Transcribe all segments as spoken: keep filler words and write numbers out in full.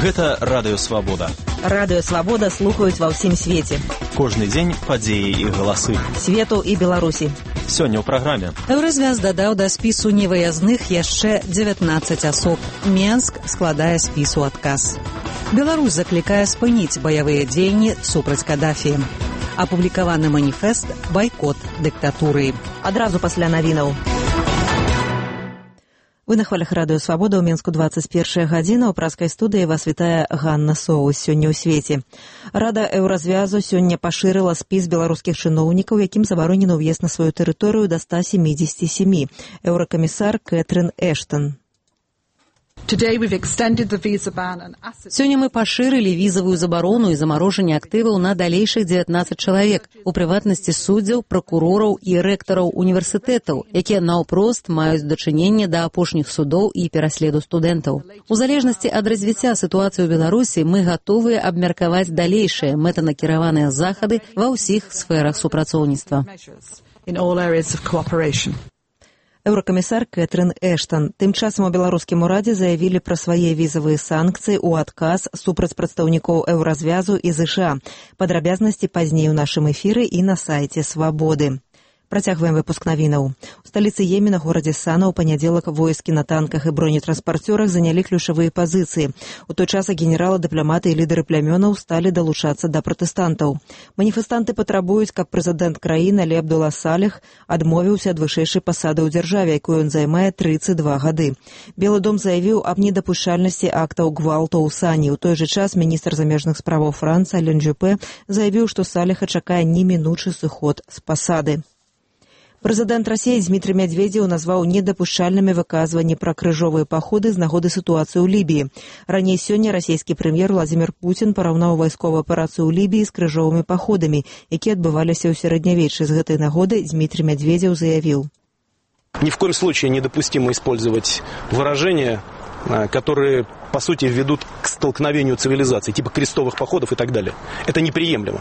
Гэта Радыё Свабода. Радыё Свабода слухаюць ва ўсім свеце. Кожны дзень падзеі і галасы. Свету і Беларусі. Сёння ў праграме. Еўразвяз дадаў да спісу невыязных яшчэ дзевятнаццаць асоб. Менск складае спісу адказ. Беларусь заклікае спыніць баявыя дзеянні супраць Каддафі. Апублікаваны маніфест «Байкот дыктатуры». Адразу пасля навінаў. Вы на хвалях Радыё Свабода ў Менску дваццаць першая гадзіна. У праскай студыі вас вітае Ганна Соус. Сёння ў свеце. Рада Еўразвязу сёння пашырыла спіс беларускіх чыноўнікаў, якім забаронены ўезд на сваю тэрыторыю да ста семидесяти семи. Еўракамісар Кэтрин Эштон. Сёння мы пашырылі візавую забарону і замарожанне актываў на далейшых дзевятнаццаць чалавек, у прыватнасці суддзяў, пракурораў і рэктараў універсітэтаў, якія наўпрост маюць дачыненне да апошніх судоў і пераследу студэнтаў. У залежнасці ад развіцця сітуацыі ў Беларусі мы гатовыя абмеркаваць далейшыя мэтанакіраваныя захады ва ўсіх сферах супрацоўніцтва. Еўракамісар Кэтрин Эштон. Тым часам у беларускім урадзе заявілі пра свае візавыя санкцыі ў адказ супраць прадстаўнікоў Еўразвязу і ЗША. Падрабязнасці пазней у нашым эфіры і на сайце Свабоды. Працягваем выпуск навінаў. У сталіцы Йемена, горадзе Сана, у панядзелак войскі на танках і бронетранспарцёрах занялі ключавыя пазіцыі. У той час генералы, дыпламаты і лідары плямёнаў сталі далучацца да пратэстантаў. Маніфестанты патрабуюць, каб прэзідэнт краіны Алі Абдулла Салех адмовіўся ад вышэйшай пасады ў дзяржаве, якую ён займае тридцать два гады. Белы дом заявіў аб недапушчальнасці актаў гвалту ў Сані. У той жа час міністр замежных справаў Францыі Ален Жюпэ заявіў, што Салеха чакае немінучы сыход з пасады. Прэзідэнт Расіі Дмітрый Медведзеў назваў недапушчальнымі выказванні пра крыжовыя паходы з нагоды сітуацыі ў Лібіі. Раней сёння расійскі прэм'ер Владзімір Пуцін параўнаў вайсковую аперацыю ў Лібіі з крыжовымі паходамі, якія адбываліся ў сярэднявеччы. З гэтай нагоды Дмітрый Медведзеў заявіў: «Ни в коем случае недопустимо использовать выражения, которые, по сути, ведут к столкновению цивилизаций, типа крестовых походов и так далее. Это неприемлемо.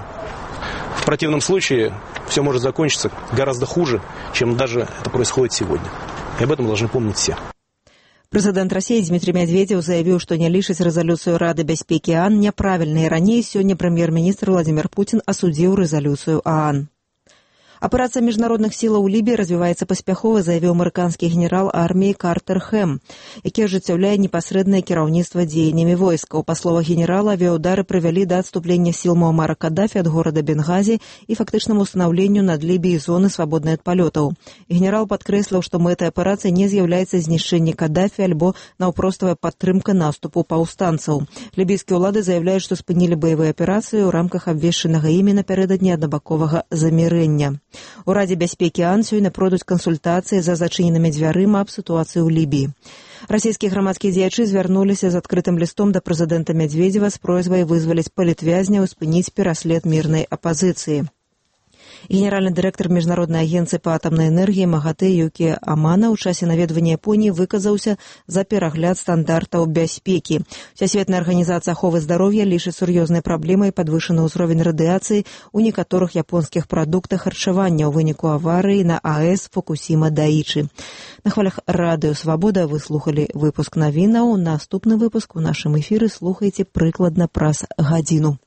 В противном случае все может закончиться гораздо хуже, чем даже это происходит сегодня. И об этом должны помнить все». Прэзідэнт Расіі Дмітрый Медведзеў заявіў, што не лічыць рэзалюцыю Рады бяспекі ААН няправільнай. Раней сёння прэм'ер-міністр Владзімір Пуцін асудзіў рэзалюцыю ААН. Аперацыя міжнародных сілаў у Лібіі развіваецца паспяхова, заявіў амерыканскі генерал арміі Картер Хэм, які ажыццяўляе непасрэднае кіраўніцтва дзеяннямі войскаў. Па словах генерала, авіаудары прывялі да адступлення сіл Муамара Каддафі ад горада Бенгазі і фактычнаму ўстанаўленню над Лібіяй зоны свабоднай ад палётаў. Генерал падкрэсліў, што мэтай аперацыі не з'яўляецца знішчэнне Каддафі альбо наўпроставая падтрымка наступу паўстанцаў. Лібійскія ўлады заяўляюць, што спынілі баявыя аперацыі ў рамках абвешчанага імі напярэдадні аднабаковага замірэння. У Радзе бяспекі ААН сёння пройдуць кансультацыі за зачыненымі дзвярыма аб сітуацыі ў Лібіі. Расійскія грамадскія дзеячы звярнуліся з адкрытым лістом да прэзідэнта Медведзева з просьбай вызваліць палітвязняў і спыніць пераслед мірнай апазіцыі. Генеральны дырэктар міжнароднай агенцыі па атамнай энергіі МАГАТЭ Юкі Амана ў часе наведвання Японіі выказаўся за перагляд стандартаў бяспекі. Всесветная арганізацыя аховы здароўя лічыць сур'ёзнай праблемай падвышаны ўзровень радыяцыі ў некаторых японскіх прадуктах харчавання ў выніку аварыі на АЭС Фукусіма Даічы. На хвалях Радыё Свабода вы слухалі выпуск навінаў. Наступны выпуск у нашым эфіры слухайце прыкладна праз гадзіну.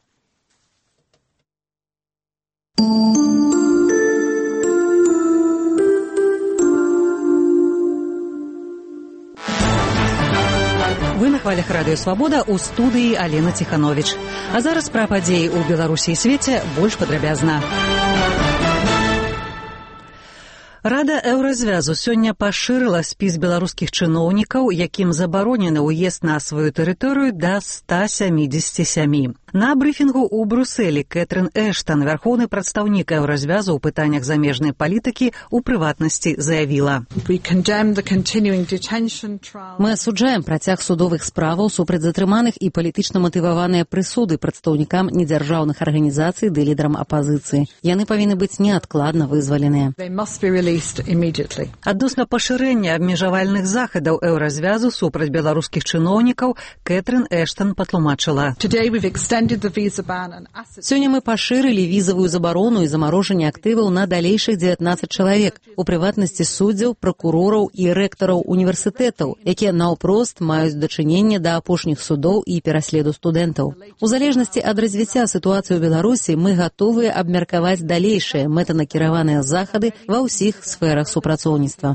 Вы на хвалях Радыё Свабода, у студыі Алена Ціхановіч. А зараз пра падзеі ў Беларусі і свеце больш падрабязна. Рада Еўразвязу сёння пашырыла спіс беларускіх чыноўнікаў, якім забаронены ўезд на сваю тэрыторыю да ста семидесяти семи. На брыфінгу ў Брусэлі Кэтрин Эштон, вярхоўны прадстаўнік Еўразвязу ў пытаннях замежнай палітыкі, у прыватнасці заявіла: «Мы асуджаем працяг судовых справаў супраць затрыманых і палітычна матываваныя прысуды прадстаўнікам недзяржаўных арганізацый ды лідарам апазіцыі. Яны павінны быць неадкладна вызваленыя». Адносна пашырэння абмежавальных захадаў Еўразвязу супраць беларускіх чыноўнікаў Кэтрин Эштон патлумачыла: Сёння мы пашырылі візавую забарону і замарожанне актываў на далейшых дзевятнаццаць чалавек, у прыватнасці суддзяў, пракурораў і рэктараў універсітэтаў, якія наўпрост маюць дачыненне да апошніх судоў і пераследу студэнтаў. У залежнасці ад развіцця сітуацыі ў Беларусі мы гатовыя абмеркаваць далейшыя мэтанакіраваныя захады ва ўсіх сферах супрацоўніцтва.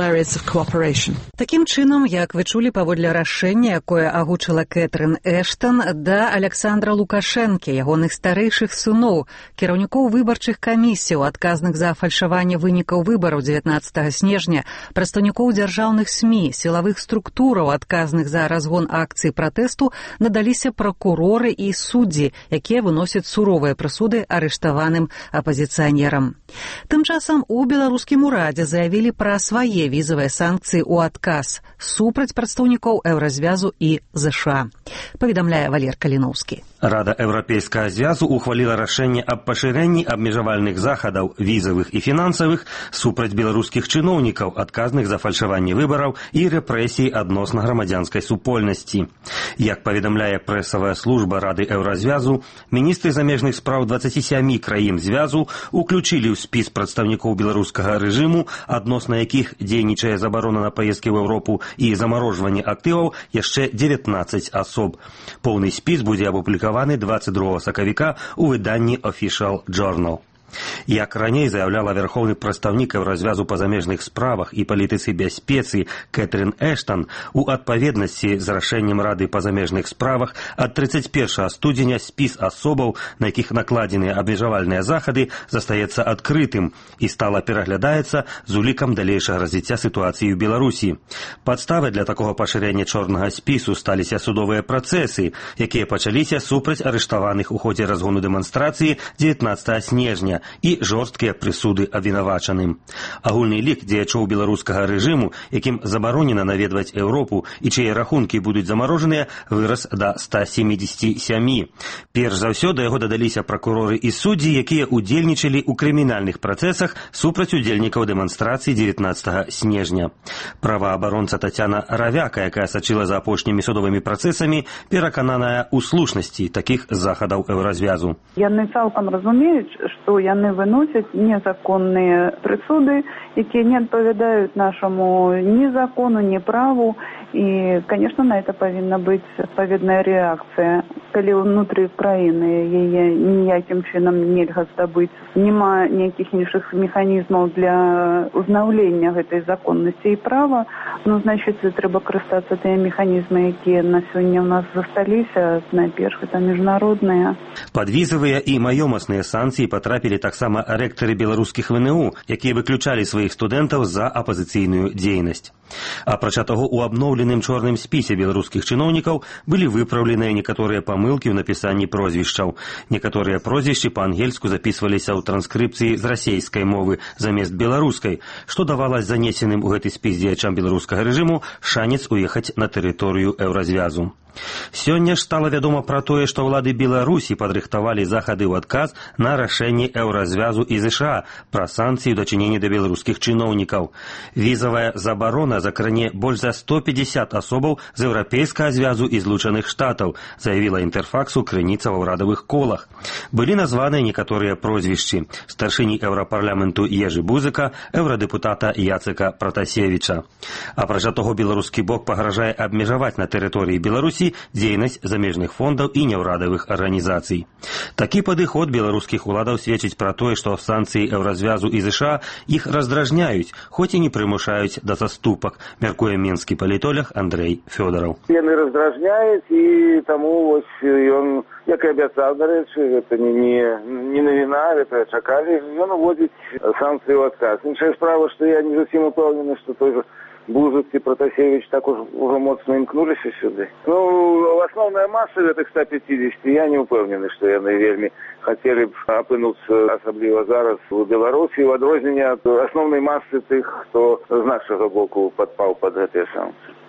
Такім чынам, як вы чулі паводле рашэння, якое агучыла Кэтрин Эштон, да Александра Лукашэнкі, ягоных старэйшых сыноў, кіраўнікоў выбарчых камісіяў, адказных за фальшаванне вынікаў выбараў дзевятнаццатага снежня, прадстаўнікоў дзяржаўных СМІ, сілавых структураў, адказных за разгон акцый пратэсту, надаліся пракуроры і суддзі, якія выносяць суровыя прысуды арыштаваным апазіцыянерам. Тым часам у беларускім урадзе заявілі пра свае візавыя санкцыі ў адказ супраць прадстаўнікоў Еўразвязу і ЗША. Паведамляе Валер Каліноўскі. Рада Еўрапейскага звязу ухваліла рашэнне аб пашырэнні абмежавальных захадаў візавых і фінансавых супраць беларускіх чыноўнікаў, адказных за фальшаванне выбараў і рэпрэсій адносна грамадзянскай супольнасці. Як паведамляе прэсавая служба Рады Еўразвязу, міністры замежных спраў дваццаці сямі краін звязу уключылі ў спіс прадстаўнікоў беларускага рэжыму, адносна якіх дзейнічае забарона на паездкі ў Еўропу і замарожванне актываў, яшчэ дзевятнаццаць асоб. Поўны спіс будзе апублікаваны дваццаць другога сакавіка ў выданні Official Journal. Як раней заяўляла верхоўны прадстаўнік Еўразвязу па замежных справах і палітыцы бяспецы Кэтрин Эштон, у адпаведнасці з рашэннем Рады па замежных справах ад трыццаць першага студзеня спіс асобаў, на якіх накладзеныя абмежавальныя захады, застаецца адкрытым і стала пераглядаецца з улікам далейшага развіцця сітуацыі ў Беларусі. Падставай для такога пашырэння чорнага спісу сталіся судовыя працэсы, якія пачаліся супраць арыштаваных у ходзе разгону дэманстрацыі дзевятнаццатага снежня і жорсткія прысуды абвінавачаным. Агульны лік дзеячоў беларускага рэжыму, якім забаронена наведваць Еўропу і чые рахункі будуць замарожаныя, вырас да ста семидзесяти сямі. Перш за ўсё да яго дадаліся пракуроры і суддзі, якія удзельнічалі ў крымінальных працэсах супраць удзельнікаў дэманстрацыі дзевятнаццатага снежня. Праваабаронца Тацяна Равяка, якая сачыла за апошнімі судовымі працэсамі, перакананая ў слушнасці такіх захадаў Еўразвязу. Яны цалкам разумеюць, што яны выносяць незаконныя прысуды, якія не адпавядаюць нашаму ні закону, ні праву. І, конечно, на это павінна быць адпаведная рэакцыя. Калі ўнутры краіны яе ніякім чынам нельга здабыць, няма ніякіх іншых механізмаў для ўзнаўлення гэтай законнасці і права, ну, значыць, трэба карыстацца тыя механізмы, якія на сёння ў нас засталіся. Найперш, гэта міжнародныя. Падвізавыя і маёмасныя санкцыі патрапілі таксама рэктары беларускіх ВНУ, якія выключалі сваіх студэнтаў за апазіцыйную дзейнасць. Апрача таго, у абноўленым чорным спісе беларускіх чыноўнікаў былі выпраўленыя некаторыя памылкі ў напісанні прозвішчаў. Некаторыя прозвішчы па-ангельску запісваліся ў транскрыпцыі з расейскай мовы замест беларускай, што давала занесеным у гэты спіс дзеячам беларускага рэжыму шанец уехаць на тэрыторыю Еўразвязу. Сёння ж стала вядома пра тое, што ўлады Беларусі падрыхтавалі захады ў адказ на рашэнне Еўразвязу і ЗША пра санкцыі ў дачыненні да беларускіх чыноўнікаў. Візавая забарона закране больш за сто пятьдесят асобаў з Еўрапейскага звязу і Злучаных Штатаў, заявіла Інтэрфаксу крыніца ва ўрадавых колах. Былі названыя некаторыя прозвішчы: старшыні Еўрапарламенту Ежы Бузыка, еўрадэпутата Яцека Пратасевіча. Апрача таго, беларускі бок пагражае абмежаваць на тэрыторыі Беларусі дзейнасць замежных фондаў і няўрадавых арганізацый. Такі падыход беларускіх уладаў сведчыць пра тое, што санкцыі Еўразвязу і ЗША іх раздражняюць, хоць і не прымушаюць да заступак, мяркуе менскі палітолог Андрэй Фёдараў. Яны раздражняюць, і таму вось ён, як і абяцаў, дарэчы, гэта не, не, не навіна, гэта чакалі, ён уводзіць санкцыі ў адказ. Іншая справа, што я не зусім упэўнены, што той же Бузык и Протасевич так уж уже моцно імкнулись сюды. Ну, основная масса гэтых ста пятидесяти, я не упэўнены, што яны вельмі хацелі б апынуцца, асабліва зараз у Беларусі, ў адрозненне ад асноўнай масы тых, хто з нашага боку падпаў пад гэтыя санкцыі.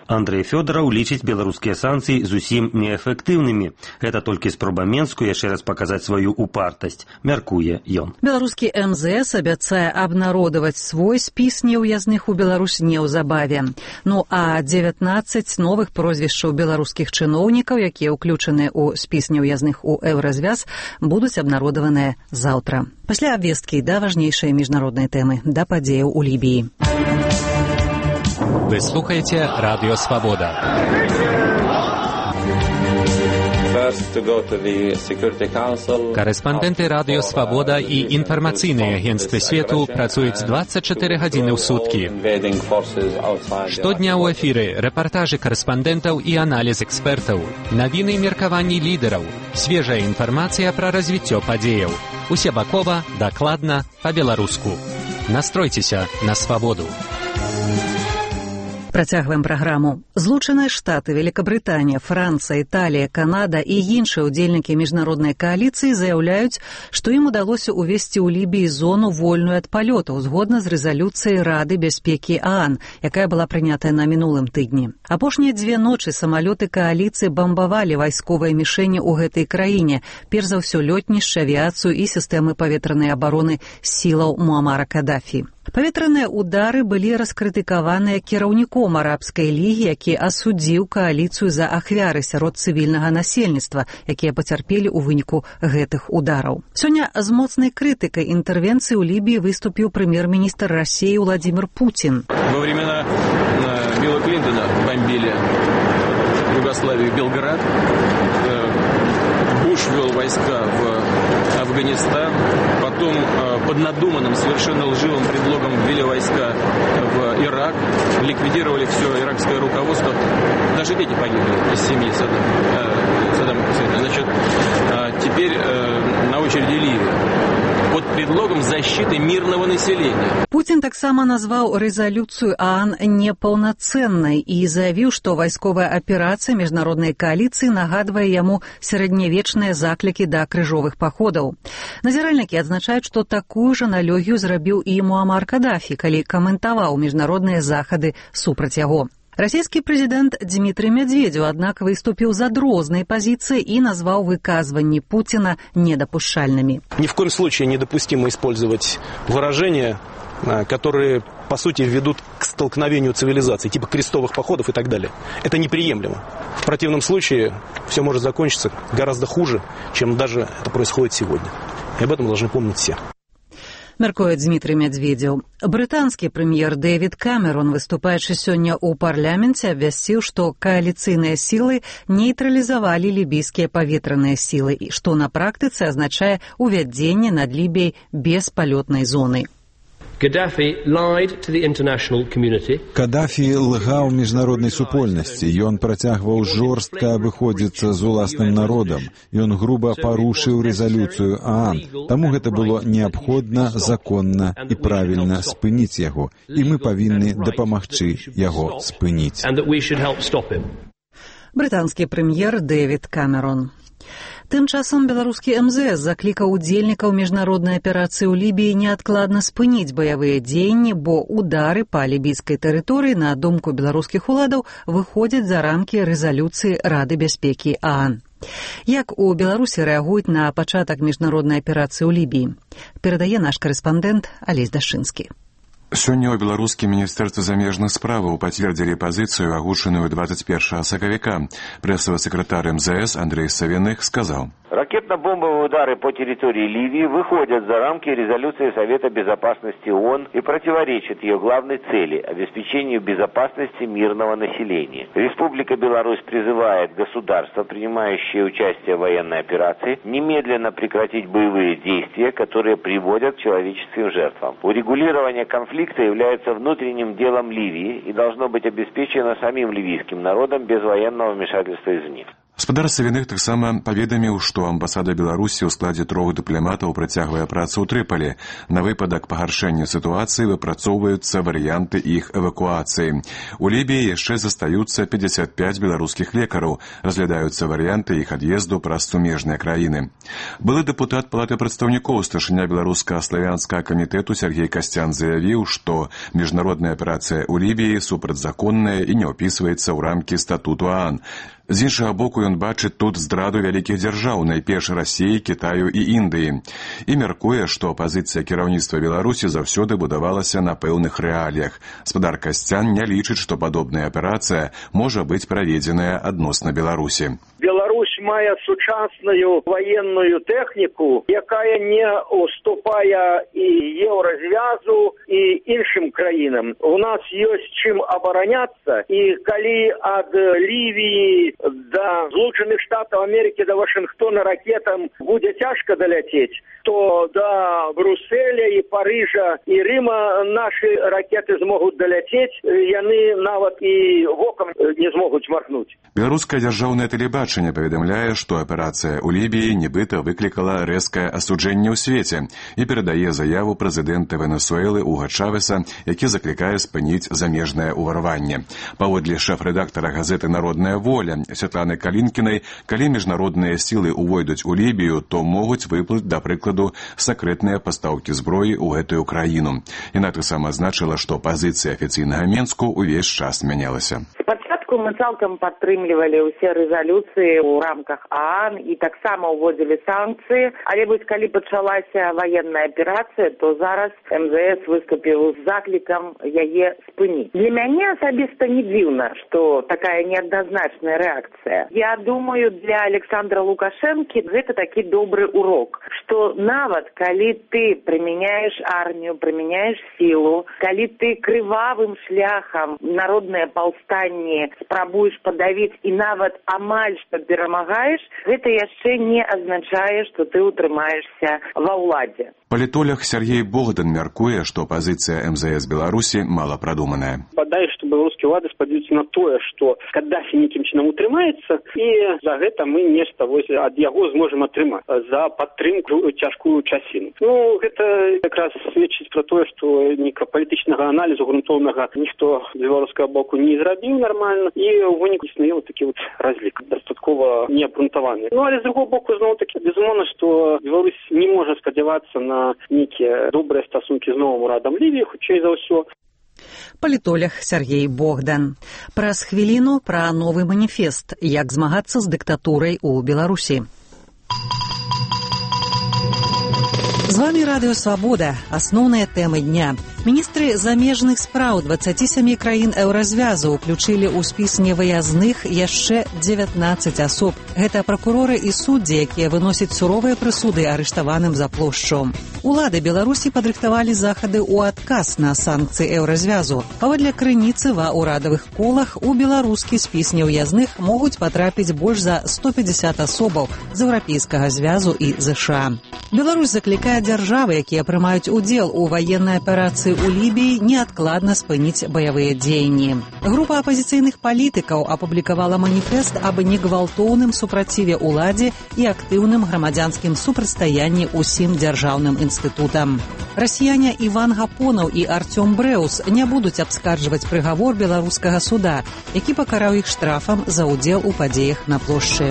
Андрей Фёдоров лічыць беларускія санкцыі зусім неэфектыўнымі. Гэта толькі спроба Менску яшчэ раз паказаць сваю упартасць, мяркуе ён. Беларускі эм зэ эс абяцае абнародаваць свой спіс неўязных у Беларусь неўзабаве. Ну а дзевятнаццаць новых прозвішчаў беларускіх чыноўнікаў, якія ўключаны ў спіс неўязных у Еўразвяз, будуць абнародаваныя заўтра. Пасля абвесткі да важнейшай міжнароднай тэмы, да падзеяў у Лібіі. Вы слухаете Радио Свобода. Корэспандэнты Радио Свобода і інфармацыйныя агенцтвы свету працуюць двадцать четыре гадзіны ў суткі. Штодня ў эфіры рэпартажы корэспандэнтаў і аналіз экспертаў, навіны і меркаванні лідараў, свежая інфармацыя пра развіццё падзеяў. Усебакова, дакладна, па-беларуску. Настройцеся на свабоду. Працягваем праграму. Злучаныя Штаты, Великабрытанія, Францыя, Італія, Канада і іншыя ўдзельнікі міжнароднай кааліцыі заяўляюць, што ім удалося ўвесці ў Лібіі зону вольную ад палётаў згодна з рэзалюцыяй Рады бяспекі ААН, якая была прынятая на мінулым тыдні. Апошнія дзве ночы самалёты кааліцыі бамбавалі вайсковыя мішэні ў гэтай краіне, перш за ўсё лётнішча, авіяцыю і сістэмы паветранай абароны сілаў Муамара Кадафі. Паветраныя ўдары былі раскрытыкаваныя кіраўніком Арабскай лігі, які асудзіў кааліцыю за ахвяры сярод цывільнага насельніцтва, якія пацярпелі ў выніку гэтых удараў. Сёння з моцнай крытыкай інтэрвенцыі ў Лібіі выступіў прэм'ер-міністр России Владимир Путин. Во времена Билла Клинтона бомбили Югославию, Белград. Буш ввел войска в Афганистан, потом под надуманным, совершенно лживым предлогом ввели войска в Ирак, ликвидировали все иракское руководство, даже дети погибли из семьи Саддама Хусейна. Значит, теперь на очереди Ливия. Под предлогом защиты мирного населения. Путин таксама назваў рэзалюцыю ААН непаўнацэннай і заявіў, што вайсковая аперацыя міжнароднай кааліцыі нагадвае яму сярэднявечныя заклікі да крыжовых паходаў. Назіральнікі адзначаюць, што такую ж аналогію зрабіў і Муамар Кадафі, калі каментаваў міжнародныя захады супраць яго. Расійскі прэзідэнт Дмітрый Медведзеў, аднак, выступіў з адрознай пазіцыі і назваў выказванні Путина недопушальными. Ни в коем случае недопустимо использовать выражения, которые, по сути, ведут к столкновению цивилизаций, типа крестовых походов и так далее. Это неприемлемо. В противном случае все может закончиться гораздо хуже, чем даже это происходит сегодня. И об этом должны помнить все. Мяркуе Дмітрый Медведзеў. Брытанскі прэм'ер Дэвід Камерон, выступаючы сёння ў парламенце, абвясціў, што кааліцыйныя сілы нейтралізавалі лібійскія паветраныя сілы, што на практыцы азначае увядзенне над Лібіяй беспалётнай зоны. Кадафі лгаў міжнароднай супольнасці. Ён працягваў жорстка абыходзіцца з уласным народам. Ён груба парушыў рэзалюцыю ААН. Таму гэта было неабходна, законна і правільна спыніць яго. І мы павінны дапамагчы яго спыніць. Брытанскі прэм'ер Дэвід Камерон. Тым часам беларускі эм зэ эс заклікаў удзельнікаў міжнароднай аперацыі ў Лібіі неадкладна спыніць баявыя дзеянні, бо удары па лібійскай тэрыторыі, на думку беларускіх уладаў, выходзяць за рамкі рэзалюцыі Рады бяспекі ААН. Як у Беларусі рэагуюць на пачатак міжнароднай аперацыі ў Лібіі? Перадае наш карэспандэнт Алесь Дашынскі. Сёння ў беларускім міністэрстве замежных справаў пацвердзілі пазіцыю, агучаную двадцать первого сакавіка. Прэсавы сакратар эм зэ эс Андрей Савиных сказаў: Ракетно-бомбовые удары по территории Ливии выходят за рамки резолюции Совета Безопасности ООН и противоречат ее главной цели – обеспечению безопасности мирного населения. Республика Беларусь призывает государства, принимающие участие в военной операции, немедленно прекратить боевые действия, которые приводят к человеческим жертвам. Урегулирование конфликта является внутренним делом Ливии и должно быть обеспечено самим ливийским народом без военного вмешательства извне. Гаспадар Савіных таксама паведаміў, што амбасада Беларусі ў складзе трох дыпламатаў працягвае працу ў Трыполі. На выпадак пагаршэння сітуацыі выпрацоўваюцца варыянты іх эвакуацыі. У Лібіі яшчэ застаюцца пятьдесят пять беларускіх лекараў, разглядаюцца варыянты іх ад'езду праз сумежныя краіны. Былы дэпутат Палаты прадстаўнікоў, старшыня беларуска-славянскага камітэту Сергей Касцян заявіў, што міжнародная аперацыя ў Лібіі супрацьзаконная і не ўпісваецца ў рамкі статуту ААН. З іншага боку, ён бачыць тут здраду вялікіх дзяржаў, найперш Расіі, Кітаю і Індыі. І мяркуе, што пазіцыя кіраўніцтва Беларусі заўсёды будавалася на пэўных рэаліях. Гаспадар Касцян не лічыць, што падобная аперацыя можа быць праведзеная адносна Беларусі. Беларусь мае сучасную военную тэхніку, якая не уступае і еўразвязу, і іншым краінам. У нас ёсць чым абараняцца, і калі ад Лівіі до Злучаных Штатаў Амерыкі, до Вашынгтона ракетам будзе цяжка даляцець, то до Брюсселя і Парыжа і Рыма нашы ракеты змогуць даляцець, яны нават і вокам не змогуць махнуць. Беларускае дзяржаўнае тэлебачанне паведамляе, што аперацыя ў Лібіі нібыта выклікала рэзкае асуджэнне ў свеце і перадае заяву прэзідэнта Венесуэлы Уга Чавеса, які заклікае спыніць замежнае ўварванне. Паводле шэф-рэдактара газеты «Народная воля» Святланы Калінкінай, калі міжнародныя сілы ўвойдуць у Лібію, то могуць выплыць, да прыкладу, сакрэтныя пастаўкі зброі ў гэтую краіну. Яна таксама азначыла, што пазіцыя афіцыйнага Менску ўвесь час мянялася. Мы цалкам падтрымлівалі ўсе рэзалюцыі ў рамках ААН і таксама ўводзілі санкцыі, але вось калі пачалася ваенная аперацыя, то зараз эм зэ эс выступіў з заклікам яе спыніць. Для мяне асабіста не дзіўна, што такая неадназначная рэакцыя. Я думаю, для Александра Лукашэнкі гэта такі добры урок, што нават калі ты прымяняеш армію, прымяняеш сілу, калі ты крывавым шляхам народнае паўстанне спрабуеш падавіць і нават амаль што перамагаеш, гэта яшчэ не азначае, што ты ўтрымаешся ва ўладзе. Палітолог Сергей Богдан мяркуе, што пазіцыя эм зэ эс Беларусі мала прадуманая. Бадай, што беларускія ўлады спадзяюцца на тое, што Каддафі нейкім чынам утрымаецца, і за гэта мы нешта вось ад яго зможам атрымаць за падтрымку цяжкую часіну. Ну, гэта якраз сведчыць пра тое, што нейкага палітычнага аналізу грунтоўнага ніхто з беларускага боку не зрабіў нармальна, і ў выніку існуе вот такі вот разлік, дастаткова неабгрунтаваны. Ну, але з другого боку, зноў такі, безумоўна, што Беларусь не можа спадзявацца на нейкія добрыя стасункі з новым урадам Лівіі, хутчэй за ўсё. Палітолог Сергей Богдан. Праз хвіліну пра новы маніфест, як змагацца з дыктатурай у Беларусі. З вами Радыё Свабода. Асноўныя тэмы дня. Міністры замежных спраў дваццаці сямі краін еўразвязу ўключылі ў спіс невыязных яшчэ дзевятнаццаць асоб. Гэта пракуроры і суддзі, якія выносяць суровыя прысуды арыштаваным за плошчу. Улады Беларусі падрыхтавалі захады ў адказ на санкцыі еўразвязу. Паводле крыніцы ва ўрадавых колах у беларускі спіс неўязных могуць патрапіць больш за сто пятьдесят асобаў з еўрапейскага звязу і ЗША. Беларусь заклікае дзяржавы, якія прымаюць удзел у ваеннай аперацыі у Лібіі, неадкладна спыніць баявыя дзеянні. Група апазіцыйных палітыкаў апублікавала маніфест аб негвалтоўным супраціве ўладзе і актыўным грамадзянскім супрацьстаянні ўсім дзяржаўным інстытутам. Расіяне Іван Гапонаў і Артём Брэус не будуць абскарджваць прыгавор беларускага суда, які пакараў іх штрафам за ўдзел у падзеях на плошчы.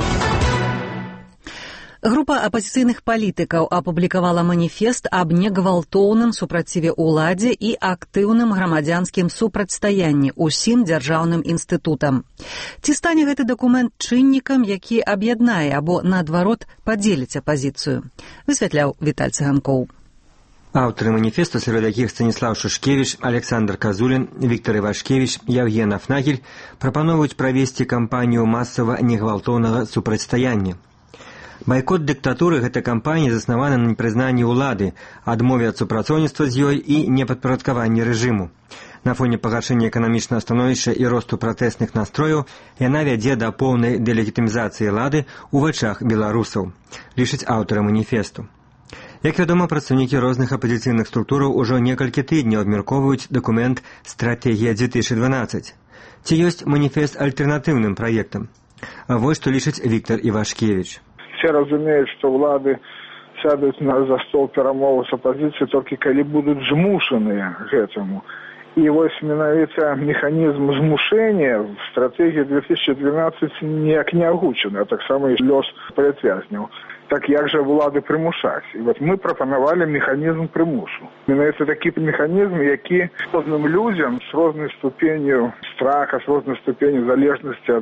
Група апазіцыйных палітыкаў апублікавала маніфест аб негвалтоўным супраціве ўладзе і актыўным грамадзянскім супрацьстаянні ўсім дзяржаўным інстытутам. Ці стане гэты дакумент чыннікам, які аб'яднае або, наадварот, падзеліць апазіцыю? Высвятляў Віталь Цыганкоў. Аўтары маніфесту, сярод якіх Станіслаў Шушкевіч, Александр Казулін, Віктор Івашкевіч, Яўген Афнагель, прапановваюць правесці кампанію масава негвалтоўнага супрацьстаяння. Байкот дыктатуры гэта кампанія заснавана на непрызнанні ўлады, адмове ад супрацоўніцтва з ёй і непадпарадкаванні рэжыму. На фоне пагаршэння эканамічнага становішча і росту пратэсных настрояў яна вядзе да поўнай дэлегітымізацыі лады ў вачах беларусаў, лічаць аўтары маніфесту. Як вядома, прадстаўнікі розных апазіцыйных структураў ужо некалькі тыдняў абмяркоўваюць дакумент «Стратегія две тысячи двенадцать». Ці ёсць маніфест альтэрнатыўным праектам? Вот что лічыць Віктор Івашкевіч. Все разумеюць, што ўлады сядуць на за стол перамоваў з апазіцыяй толькі калі будуць змушаныя гэтаму. І вось менавіта механізм змушэння в стратэгіі две тысячи двенадцать ніяк не агучаны, а таксама і лёс палітвязняў. Так як жа ўлады прымушаць? І вот мы прапанавалі механізм прымусу. Менавіта такі механізм, які розным людзям з рознай ступенню страха, з рознай ступеню залежнасці ад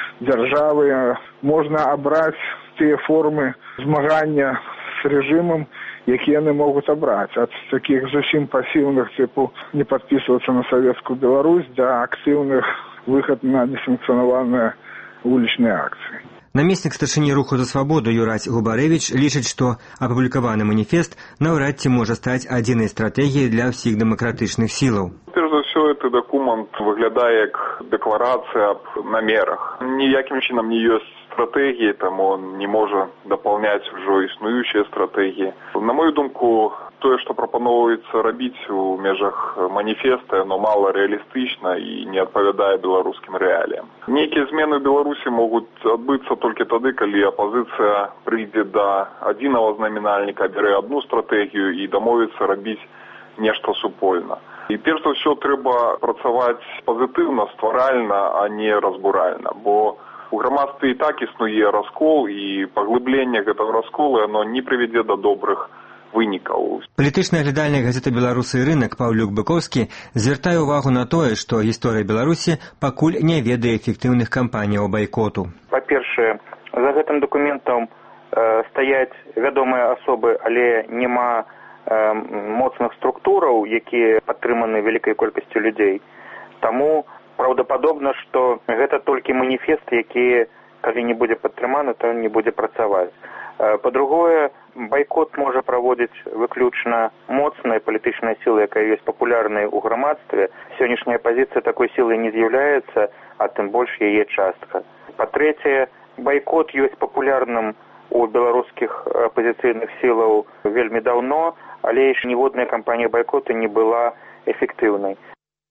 дзяржавы можна абраць тыя формы змагання з рэжымам, якія яны могуць абраць. Ад такіх зусім пасіўных типу не падпісвацца на савецкую Беларусь да актыўных выхад на несанкцыянаваныя вулічныя акцыі. Намеснік старшыні руху за свабоду Юрась Губарэвіч лічыць, што апублікаваны маніфест наўрад ці можа стаць адзінай стратэгіяй для ўсіх дэмакратычных сілаў. Перш за ўсё, гэты дакумент выглядае як дэкларацыя аб намерах. Ніякім чынам не ёсць стратэгіі, таму он не можа дапаўняць ужо існуючыя стратэгіі. На мою думку, тое, што прапаноўваецца рабіць у межах маніфеста, яно мала рэалістычна і не адпавядае беларускім рэаліям. Нейкія змены ў Беларусі могуць адбыцца толькі тады, калі апазіцыя прыйдзе да адзінага знаменальніка, бярэ адну стратэгію і дамовіцца рабіць нешта супольна. І перш за ўсё трэба працаваць пазітыўна, стваральна, а не разбуральна, бо у грамадстве і так існуе раскол, і паглыбленне гэтага расколу яно не прывядзе да добрых вынікаў. Палітычны аглядальнік газеты «Беларусы і рынак» Паўлюк Быковскі звяртае ўвагу на тое, што гісторыя Беларусі пакуль не ведае эфектыўных кампаніяў байкоту. Па-першае, за гэтым дакументам э, стаяць вядомыя асобы, але няма э, моцных структураў, якія падтрыманы вялікай колькасцю людзей. Таму праўдападобна, што гэта толькі маніфест, які, калі не будзе падтрыманы, то не будзе працаваць. Па-другое, байкот можа праводзіць выключна моцная палітычная сіла, якая ёсць папулярнай у грамадстве. Сённяшняя апазіцыя такой сілай не з'яўляецца, а тым больш яе частка. Па-трэцяе, байкот ёсць папулярным у беларускіх апазіцыйных сілаў вельмі даўно, але яшчэ ніводная кампанія байкота не была эфектыўнай.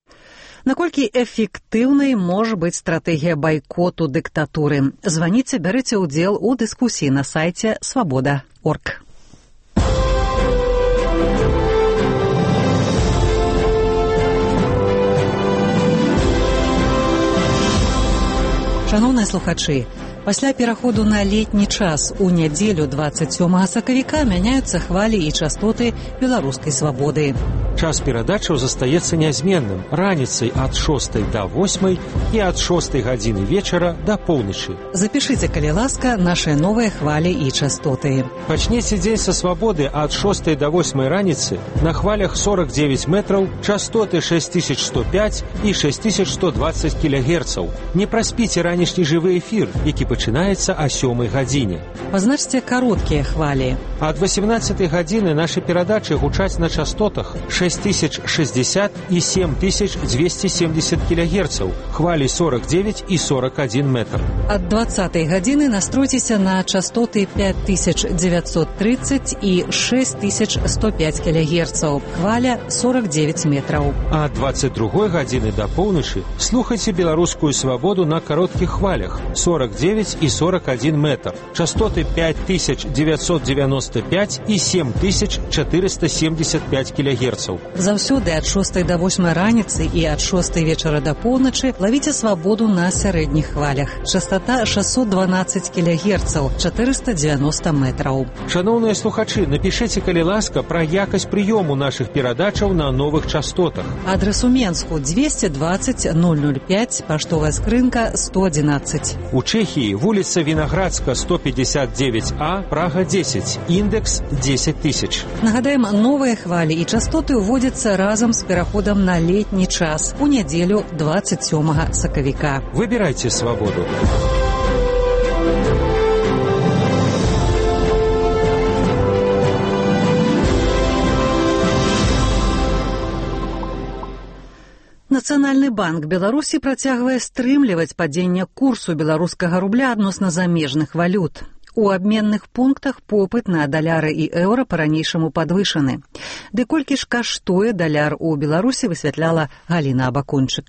Наколькі эфектыўнай можа быць стратэгія байкоту дыктатуры? Званіце, бярыце ўдзел у дыскусіі на сайце свабода точка орг. Шановныя слухачы, пасля пераходу на летні час у нядзелю двадцать сёмага сакавіка мяняюцца хвалі і частоты беларускай свабоды. Час перадачаў застаецца нязменным раніцай ад шостай да восьмай і ад шостай гадзіны вечара да поўначы. Запішыце, калі ласка, нашыя новыя хвалі і частоты. Пачнеце дзень са свабоды ад шостай да восьмай раніцы на хвалях сорок девять метраў, частоты шесть тысяч сто пять і шесть тысяч сто двадцать кілогерцаў. Не праспіце ранішні жывы эфір, які пачынаецца о сёмай гадзіне. Пазначце кароткія хвалі. Ад восемнадцатай гадзіны нашы перадачы гучаць на частотах шесть тысяч шестьдесят и семь тысяч двести семьдесят килогерцев, хвали сорок девять и сорок один метр. От двадцатай гадзіны настройцеся на частоты пять тысяч девятьсот тридцать и шесть тысяч сто пять килогерцев, хваля сорок девять метров. А от двадцать другой гадзіны до полночи слухайте белорусскую свободу на коротких хвалях сорок девять и сорок один метр, частоты пять тысяч девятьсот девяносто пять и семь тысяч четыреста семьдесят пять килогерцев. Заўсёды ад шостай да восьмай раніцы і ад шостай вечара да поўначы лавіце свабоду на сярэдніх хвалях. Частота шестьсот двенадцать килогерцев, четыреста девяносто метров. Шановныя слухачы, напишите, калі ласка, пра якасць прыёму нашых перадачаў на новых частотах. Адрес у Менску двести двадцать ноль ноль пять, паштовая скрынка сто одиннадцать. У Чехии вулица Виноградска сто пятьдесят девять А, Прага десять, индекс десять тысяч. Нагадаем, новыя хвалі і частоты уводзяцца разам з пераходам на летні час у нядзелю двадцать сёмага сакавіка. Выбирайте свободу. Нацыянальны банк Беларусі працягвае стрымліваць падзенне курсу беларускага рубля адносна замежных валют. У абменных пунктах попыт на даляры і еўра па-ранейшаму падвышаны. Ды колькі ж каштуе даляр у Беларусі, высвятляла Галіна Абакунчык.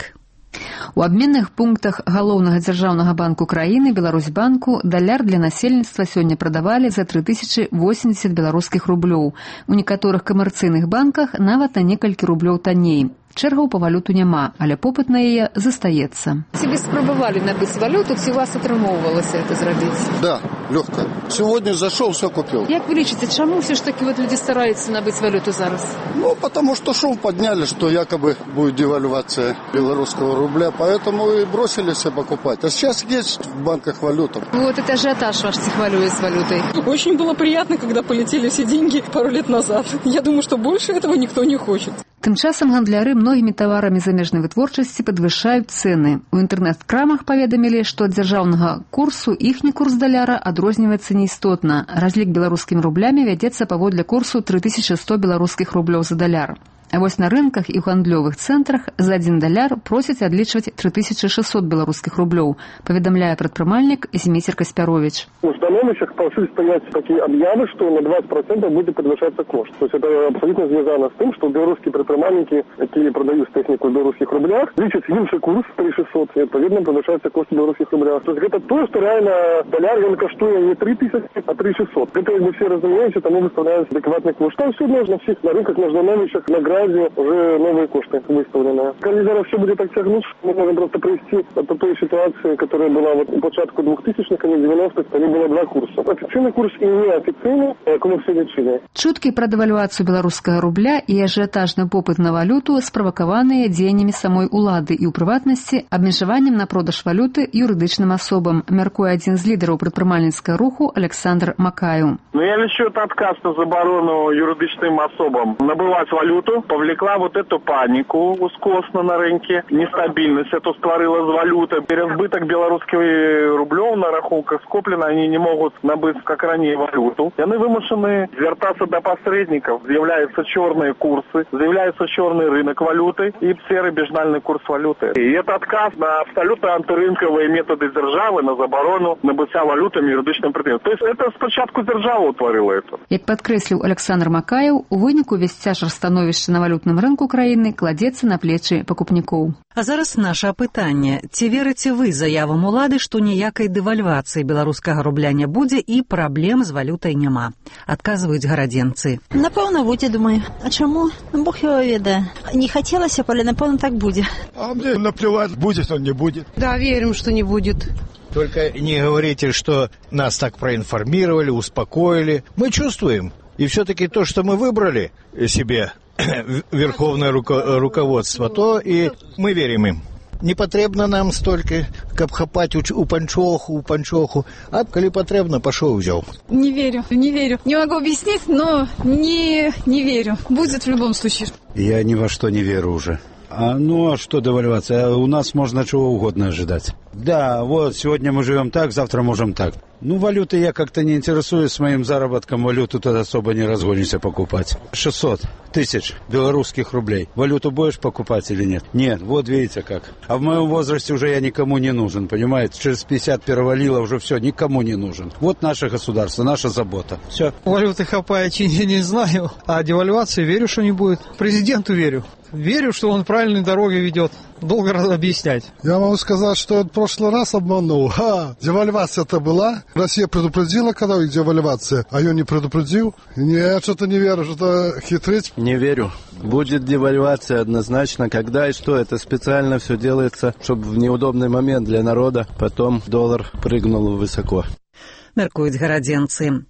У абменных пунктах галоўнага дзяржаўнага банку краіны Беларусьбанку даляр для насельніцтва сёння прадавалі за тры тысячы восемьдесят беларускіх рублёў. У некаторых камерцыйных банках нават на некалькі рублёў танней. Чэргаў па валюту няма, але попыт на яе застаецца. Ці вы спрабавалі набыць валюту, ці у вас атрымоўвалася это зрабіць? Да, лёгка. Сегодня зашел, все купил. Як вы лічыце, чаму все ж таки вот люди стараются набыть валюту зараз? Ну, потому что шум подняли, что якобы будет девальвация белорусского рубля, поэтому и бросили все покупать. А сейчас есть в банках валюта. Вот это ажиотаж ваш хвалюет с валютой. Очень было приятно, когда полетели все деньги пару лет назад. Я думаю, что больше этого никто не хочет. Тым часам гандляры многімі таварамі замежнай вытворчасці падвышаюць цэны. У інтэрнэт-крамах паведамілі, што ад дзяржаўнага курсу іхні курс даляра адрозніваецца неістотна. Разлік беларускімі рублямі вядзецца паводле курсу тры тысячы сто беларускіх рублёў за даляр. А вось на рынках і ў гандлёвых цэнтрах за адзін даляр просяць адлічваць тры тысячы шэсцьсот беларускіх рублёў, паведамляе прадпрымальнік Зміцер Каспярович. У становищах пошли стоять такие объявы, что на двадцать процентов будет подвышаться кошт. То есть это абсолютно связано с тем, что белорусские предприниматели, которые продают технику в белорусских рублях, лечат інший курс три тысячи шестьсот, и отповедно подвышаются кошты в белорусских рублях. То есть это то, что реально доляр он коштует не три тысячи, а три тысячи шестьсот. Это как бы все разумеются, тому выставляются адекватный курс. Там все можно, всех на рынках, на становищах, на уже новые кошты выставлены. Когда зараз все будет так тягнуть, мы можем просто привести до той ситуации, которая была вот у початку двухтысячных, конец девяностых, там было два курса. Официальный курс и неофициальный, como все лечили. Чуткі пра дэвальвацыю беларускага рубля і ажыятажны попыт на валюту справакаваныя дзеяннямі самой улады і ў прыватнасці абмежаваннем на продаж валюты юрыдычным асобам, мяркуе адзін з лідараў прадпрымальніцкага руху Александр Макаю. Ну я лечу это отказ на заборону юридичным особам набывать валюту, повлекла вот эту панику ускосно на рынке, нестабильность эту створила з валюты, переизбыток белорусских рублев на рахунках скоплено, они не могут набыть, как ранее, валюту. И они вымушены звертаться до посредников, з'являются черные курсы, з'является черный рынок валюты и серый бежнальный курс валюты. И это отказ на абсолютно антирынковые методы державы, на заборону набыття валютами юридичным предприятиям. То есть это спочатку держава утворила это. Як падкрэсліў Александр Макаев, у выніку весь цяжар становішча на валютным рынку краіны кладзецца на плечы пакупнікоў. А зараз наша пытанне. Ці верыце вы заявам улады, што ніякай дэвальвацыі беларускага рубля не будзе і праблем з валютай няма? Адказваюць гарадзенцы. Напэўна, будзе, думаю. А чаму? Бог его ведае. Не хацелася, але напэўна так будзе. А мне наплевать, будет он, не будет. Да, верим, что не будет. Только не говорите, что нас так проинформировали, успокоили. Мы чувствуем. И все-таки то, что мы выбрали себе верховное руко- руководство, то и мы верим им. Не потребно нам столько, как хапать у, у панчоху, у панчоху, а коли потребно, пошел и взял. Не верю, не верю. Не могу объяснить, но не, не верю. Будет в любом случае. Я ни во что не верю уже. А ну а что девальвация? У нас можно чего угодно ожидать. Да, вот сегодня мы живем так, завтра можем так. Ну, валюты я как-то не интересуюсь, с моим заработком валюту тут особо не разгонишься покупать. шестьсот тысяч белорусских рублей. Валюту будешь покупать или нет? Нет, вот видите как. А в моем возрасте уже я никому не нужен, понимаете? Через пятьдесят перевалило, уже все, никому не нужен. Вот наше государство, наша забота. Все. Валюты хапать не, не знаю, а девальвации верю, что не будет. Президенту верю. Верю, что он правильной дорогой ведет. Долго объяснять. Я могу сказать, что в прошлый раз обманул. Ха, девальвация-то была. Россия предупредила, когда девальвация, а я не предупредил. Нет, что-то не верю, что-то хитрить. Не верю. Будет девальвация однозначно. Когда и что? Это специально все делается, чтобы в неудобный момент для народа потом доллар прыгнул высоко. Мяркуюць гарадзенцы.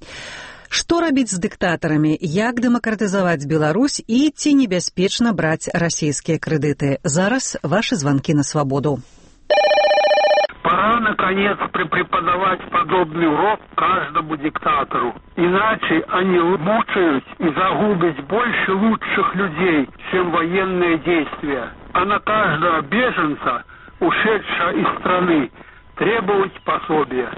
Што рабіць з дыктатарамі, як дэмакратызаваць Беларусь і ці небяспечна браць расійскія крэдыты? Зараз ваши звонки на свободу. Пора, наконец, преподавать подобный урок каждому диктатору. Иначе они мучают и загубят больше лучших людей, чем военные действия. А на каждого беженца, ушедшего из страны, требовать пособия.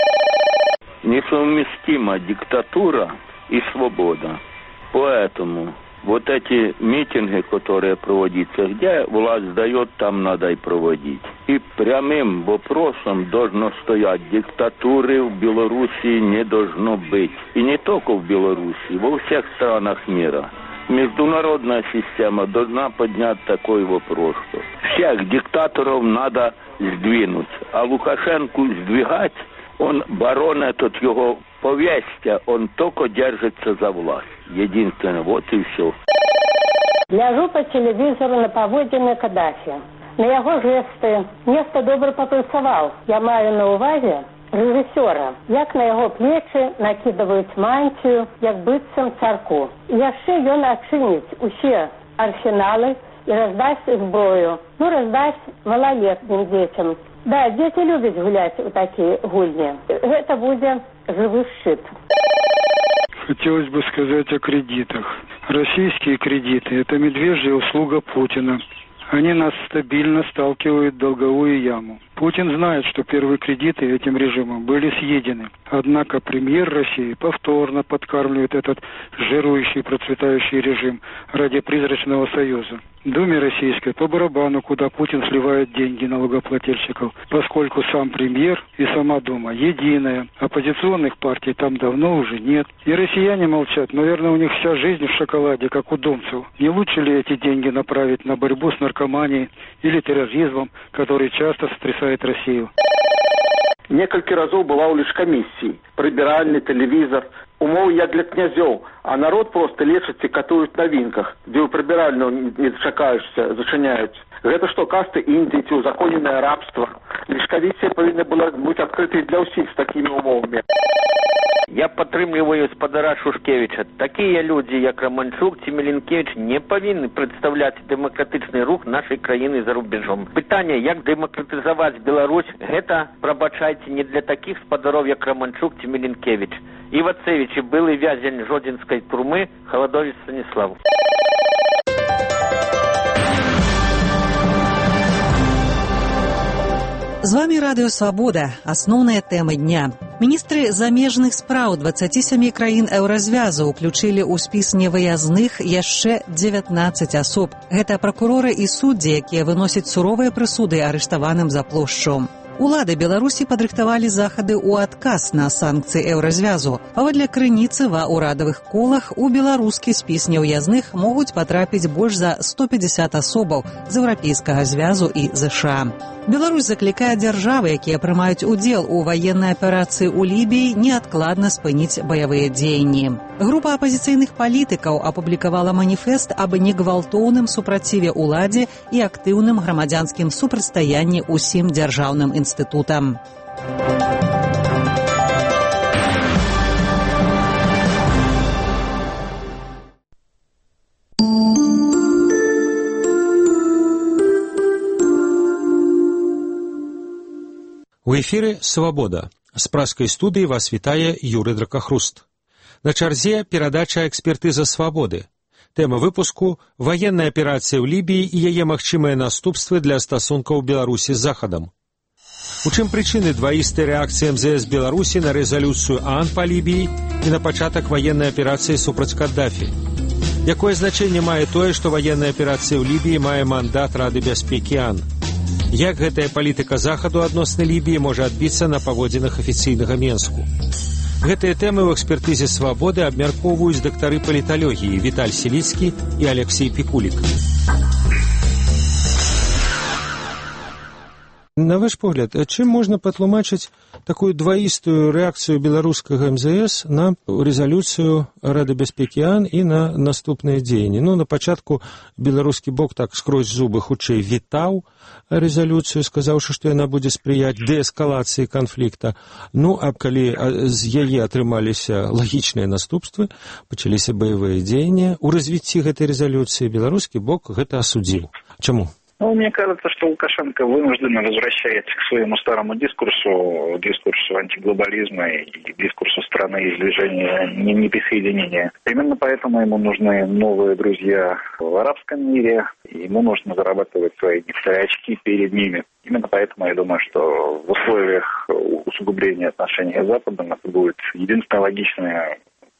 Несовместима диктатура и свобода. Поэтому вот эти митинги, которые проводятся, где власть дает, там надо и проводить. И прямым вопросом должно стоять: диктатуры в Белоруссии не должно быть. И не только в Белоруссии, во всех странах мира. Международная система должна поднять такой вопрос, что Всех диктаторов надо сдвинуть. А Лукашенку сдвигать, он, барон этот, его повестья, он только держится за власть. Единственное, вот и все. Ляжу по телевизору на паводзіны Каддафі. На яго жесты нехта добра папрацаваў. Я маю на увазе рэжысёра, як на яго плечы накідваюць мантію, як быццам царку. І яшчэ ён адчыніць усе арсеналы і раздасць зброю. Ну, раздасць малалетнім дзецям. Да, дзеці любяць гуляць у такія гульні. Гэта будзе жывы шчыт. Хотелось бы сказать о кредитах. Российские кредиты – это медвежья услуга Путина. Они нас стабильно сталкивают в долговую яму. Путин знает, что первые кредиты этим режимом были съедены. Однако премьер России повторно подкармливает этот жирующий процветающий режим ради призрачного союза. Думе российской по барабану, куда Путин сливает деньги налогоплательщиков, поскольку сам премьер и сама Дума единая. Оппозиционных партий там давно уже нет. И россияне молчат. Наверное, у них вся жизнь в шоколаде, как у думцев. Не лучше ли эти деньги направить на борьбу с наркоманией или терроризмом, который часто сотрясает Россию? Некалькі разоў была ў лічкамісіі, прыбіральны, тэлевізор, умовы як для князёў, а народ проста лечаць і катуюць на вінках, дзе ў прыбіральную не дачакаешся, зачыняюць. Гэта што, касты Індыі ці ўзаконенае рабства? Лічкамісія павінна была быць адкрытай для ўсіх з такімі умовамі. Я падтрымліваю спадара Шушкевіча. Такія людзі, як Романчук ці Міленкевич, не павінны прадстаўляць дэмакратычны рух нашай краіны за рубежом. Пытанне, як дэмакратызаваць Беларусь, гэта, прабачайце, не для такіх спадароў, як Романчук ці Міленкевич. Івацевич, былы вязень жодзінскай турмы, Халадович Станіслав. З вами Радыё Свабода. Асноўныя тэмы дня. Міністры замежных спраў дваццаці сямі краін еўразвязу ўключылі ў спіс невыязных яшчэ дзевятнаццаць асоб. Гэта пракуроры і суддзі, якія выносяць суровыя прысуды арыштаваным за плошчу. Улады Беларусі падрыхтавалі захады ў адказ на санкцыі еўразвязу. Паводле крыніцы ва ўрадавых колах у беларускі спіс неўязных могуць патрапіць больш за сто пятьдесят асобаў з еўрапейскага звязу і ЗША. Беларусь заклікае дзяржавы, якія прымаюць удзел у ваеннай аперацыі ў Лібіі, неадкладна спыніць баявыя дзеянні. Група апазіцыйных палітыкаў апублікавала маніфест аб негвалтоўным супраціве ўладзе і актыўным грамадзянскім супрацьстаянні ўсім дзяржаўным інстытутам. У эфіры «Свабода». З праскай студыі вас вітае Юрый Дракахруст. На чарзе перадача экспертыза «Свабоды». Тэма выпуску – ваенная аперацыя ў Лібіі і яе магчымыя наступствы для стасункаў Беларусі з Захадам. У чым прычыны дваістай рэакцыі эм зэ эс Беларусі на рэзалюцыю ААН па Лібіі і на пачатак ваеннай аперацыі супраць Каддафі? Якое значэнне мае тое, што ваенная аперацыя ў Лібіі мае мандат Рады бяспекі ААН? Як гэтая палітыка Захаду адносна Лібіі можа адбіцца на паводзінах афіцыйнага Менску? Гэтыя тэмы ў экспертызе «Свабоды» абмяркоўваюць дактары паліталогіі Віталь Селіцкі і Алексей Пікулік. На ваш погляд, чым можна патлумачыць такую дваістую рэакцыю беларускага эм зэ эс на рэзалюцыю Рады бяспекі ААН і на наступныя дзеянні? Ну, на пачатку беларускі бок так скрозь зубы хутчэй вітаў рэзалюцыю, сказаўшы, што яна будзе спрыяць дээскалацыі канфлікта. Ну, а калі з яе атрымаліся лагічныя наступствы, пачаліся баявыя дзеянні, у развіцці гэтай рэзалюцыі беларускі бок гэта асудзіў. Чаму? Ну, мне кажется, что Лукашенко вынужденно возвращается к своему старому дискурсу, дискурсу антиглобализма и дискурсу страны из движения неприсоединения. Именно поэтому ему нужны новые друзья в арабском мире, и ему нужно зарабатывать свои некоторые очки перед ними. Именно поэтому я думаю, что в условиях усугубления отношений с Западом это будет единственное логичное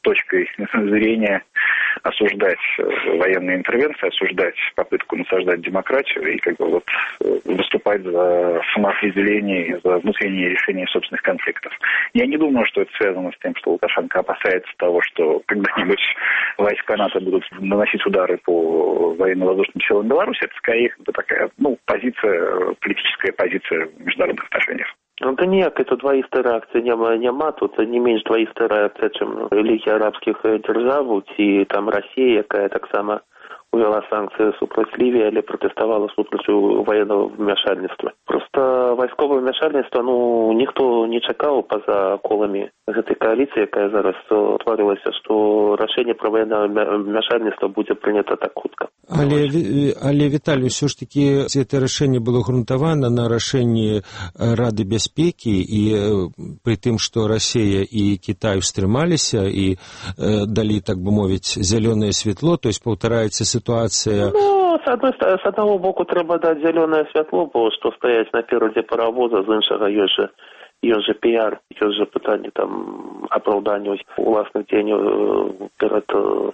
точкой зрения осуждать военные интервенции, осуждать попытку насаждать демократию и как бы вот выступать за самоопределение и за внутреннее решение собственных конфликтов. Я не думаю, что это связано с тем, что Лукашенко опасается того, что когда-нибудь войска НАТО будут наносить удары по военно-воздушным силам Беларуси. Это скорее такая, ну, позиция, политическая позиция в международных отношениях. Ну, да ніякої тут двоїстої реакції нема, нема. Тут не менш двоїста реакція, чим Ліги арабських держав, ці там Росія, яка так само увела санкції супроть Лівії, але протестувала супроть воєнного вмішальництва. Просто військове вмішальництво, ну, ніхто не чекав поза колами этой коалиции, яка зараз утворилася, що рішення про воєнне вмішальництво буде прийнято так хутко. Але, але Віталій, все ж таки, це рішення було ґрунтовано на рішенні Ради безпеки, і при тим, що Росія і Китай встрималися і дали, так би мовити, зелене світло, то есть повторяється ситуація. Ну, с одной стороны, с одного боку треба дать зеленое світло, бо що стоять на переді паровоза, з іншого є же Є же піар, є же питання там оправдання власних дій перед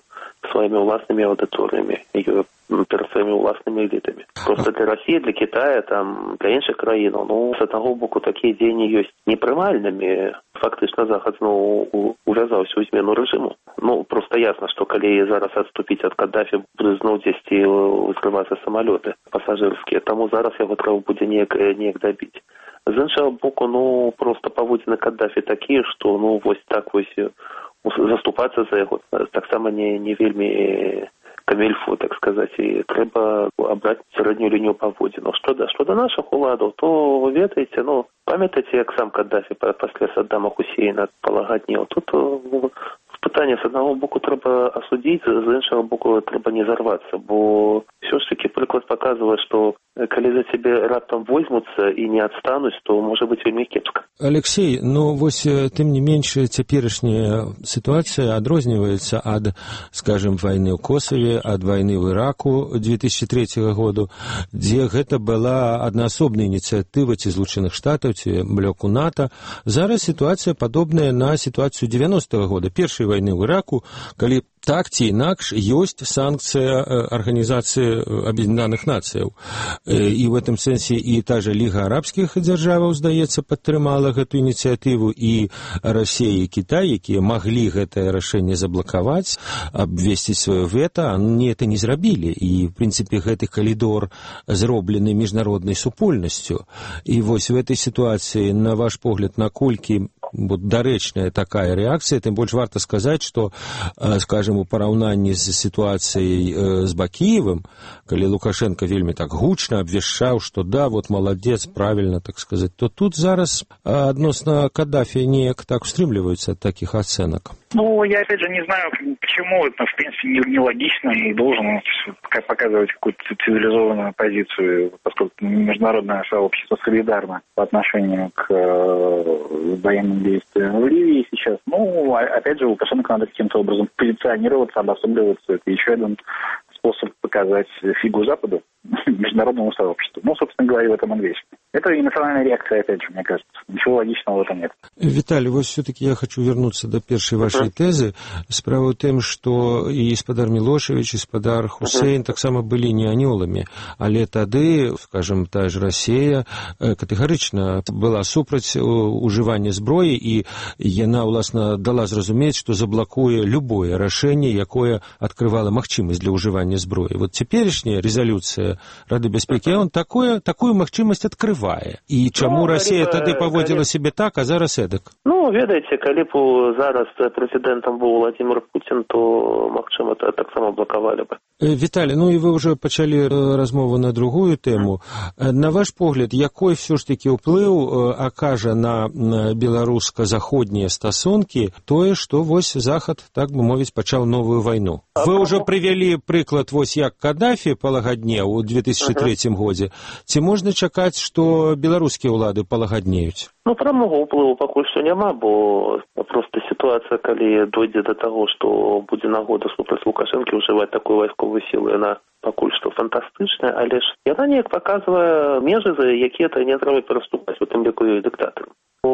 своими власними аудиториями, перед своими власними элитами. Просто для России, для Китая, там, для інших країн, ну, с одного боку, такі дії є неприймальними. Фактично, Захід, ну, ув'язався у зміну режиму. Ну, просто ясно, що коли зараз відступити від Каддафі, буде знову десь взриватися самоліти пасажирські, тому зараз його треба буде ніяк, ніяк добити. З іншого боку, ну, просто поводины Каддафі такі, що, ну, ось так ось заступатися за його, так само не, не вельми камільфу, так сказати, і треба обрати середню лінію поводин. Що до, що до наших уладів, то, ви ведаєте, ну, пам'ятаєте, як сам Каддафі після Саддама Хусейна полагоднів, тут ну, питання з одного боку треба осудити, з іншого боку треба не зарватися, бо все ж таки приклад показує, що коли за тебе раптом возьмуться і не відстануть, то може бути вельми кепсько. Алексей, ну вось тым не менш цяперашняя сітуацыя адрозніваецца ад, скажем, вайны ў Косаве, ад вайны ў Іраку две тысячи третьего году, дзе гэта была аднаасобная ініцыятыва ці Злучаных Штатаў, ці блоку НАТО. Зараз сітуацыя падобная на сітуацыю девяностого года, першай вайны ў Іраку, калі так ці інакш ёсць санкцыя Арганізацыі Аб'яднаных Нацыяў. І в этом сэнсе і та же Ліга арабскіх дзяржаваў, здаецца, падтрымала гэту ініцыятыву, і Расія і Кітай, якія маглі гэтае рашэнне заблакаваць, абвесціць сваё вета, они это не зрабілі. І, в прынцыпе, гэты калідор зроблены міжнароднай супольнасцю. І вось в этой сітуацыі, на ваш погляд, наколькі вот дарэчная такая рэакцыя, тым больш варта сказаць, што, скажем, у параўнанні з сітуацыяй з Бакіевым, калі Лукашенко вельмі так гучна абвяшчаў, што да, вот маладзец, правільна, так сказаць, то тут зараз адносна Каддафі неяк так устрымліваюцца ад такіх ацэнак. Ну, я опять же не знаю, почему это, в принципе, нелогично и должен показывать какую-то цивилизованную позицию, поскольку международное сообщество солидарно по отношению к военным действиям в Ливии сейчас. Ну, опять же, Лукашенко надо каким-то образом позиционироваться, обособливаться. Это еще один способ показать фигу Западу, международному сообществу. Ну, собственно говоря, в этом он весь. Это эмоциональная реакция, опять же, мне кажется. Ничего логичного в этом нет. Виталий, вот все-таки я хочу вернуться до первой вашей uh-huh. тэзы. Справа в тем, что и Испадар Милошевич, и Испадар Хусейн uh-huh. так само были не анёламі, але тады, скажем, та же Россия катэгарычна была супраць ужывання зброі, і яна, уласна, дала зразумець, што заблакуе любое рашэнне, якое адкрывала магчымасць для ўжывання зброі. Вот цяперашняя резолюция Рады бяспекі, он такое, такую магчымасць адкрывае. І чаму ну, Россия калі, тады паводзіла калі... себе так, а зараз эдак? Ну, ведаеце, калі б зараз прэзідэнтам быў Владимир Путин, то, магчыма, так само блокавалі бы. Виталий, ну и вы уже пачалі размову на другую тему. На ваш погляд, якой все ж таки ўплыў акажа на беларуска-заходнія стасункі тое, што вось Захад, так бы мовіць, пачаў новую вайну? Вы уже привялі прыклад вось як Каддафі палагаднеў у две тысячи третьем годзе. Ці можна чакаць, што беларускія ўлады палагаднеюць? Ну, прамога ўплыву пакуль што няма, бо проста сітуацыя, калі дойдзе да таго, што будзе нагода супраць Лукашэнкі ўжываць такую вайсковую сілу, яна пакуль што фантастычная, але ж яна неяк паказвае межы, за якія то не трэба пераступаць, у тым ліку і дыктатарам.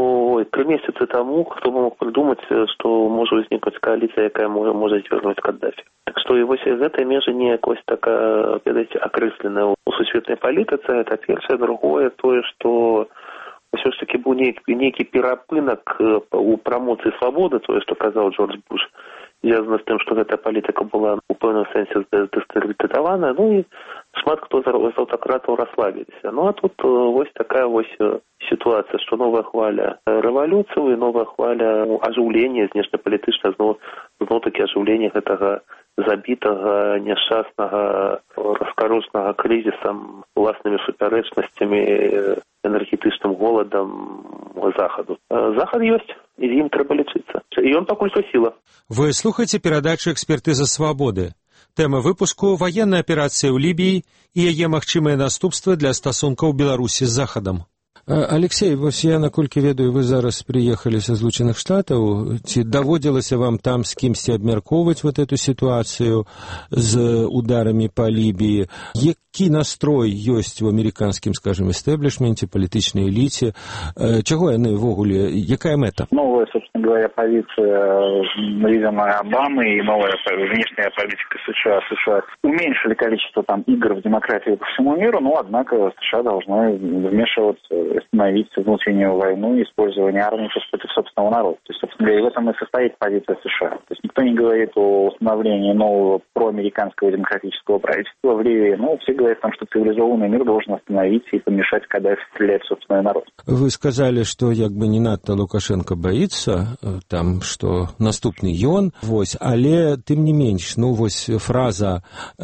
три месяцы тому, хто мог придумаць, што можа ўзнікнуць коаліцыя, якая можа, можа звярнуць Каддафі. Так што і вось гэта межа не якось такая, ведаеце, акрэсленая ў сусветнай палітыцы, гэта першае. Другое тое, што ўсё ж такі быў нейкі, нейкі перапынак у прамоцыі свабоды, тое, што казаў Джордж Буш, звязана з тым, што гэтая палітыка была ў пэўным сэнсе дыскрэдытаваная, ну і шмат хто з аўтакратаў расслабіліся. Ну а тут вось такая вось сітуацыя, што новая хваля рэвалюцыі і новая хваля ажыўлення знешнепалітычнага, зноў, зноў-такі ажыўлення гэтага забітага, няшчаснага, раскарочнага крызісам, уласнымі супярэчнасцямі, энергетычным голадам захаду. Захад ёсць, і з ім трэба лічыцца. І ён пакуль што сіла. Вы слухаеце перадачу «Экспертыза свабоды». Тэма выпуску «Ваенная аперацыя ў Лібіі і яе магчымыя наступствы для стасункаў Беларусі з Захадам». Алексей, вось я, наколькі ведаю, вы зараз прыехалі са Злучаных Штатаў. Ці даводзілася вам там з кімсьці абмяркоўваць вот эту сітуацыю з ударамі па Лібіі? Які настрой ёсць у амерыканскім, скажем, эстэблішменце, палітычнай эліце? Чаго яны ўвогуле? Якая мэта? Новая, собственно говоря, позиция, видимо, Обамы и новая внешняя политика США. США уменьшили количество там игр в демократии по всему миру, но, однако, США должны вмешиваться, остановить внутреннюю войну и использование армии против собственного народа. То есть, собственно говоря, в этом и состоит позиция США. То есть никто не говорит о установлении нового проамериканского демократического правительства в Ливии, но все говорят о том, что цивилизованный мир должен остановиться и помешать Каддафи стрелять в собственный народ. Вы сказали, что як бы не надто Лукашенко боится, там, что наступны ён, вось, але тым не менш, ну вось фраза,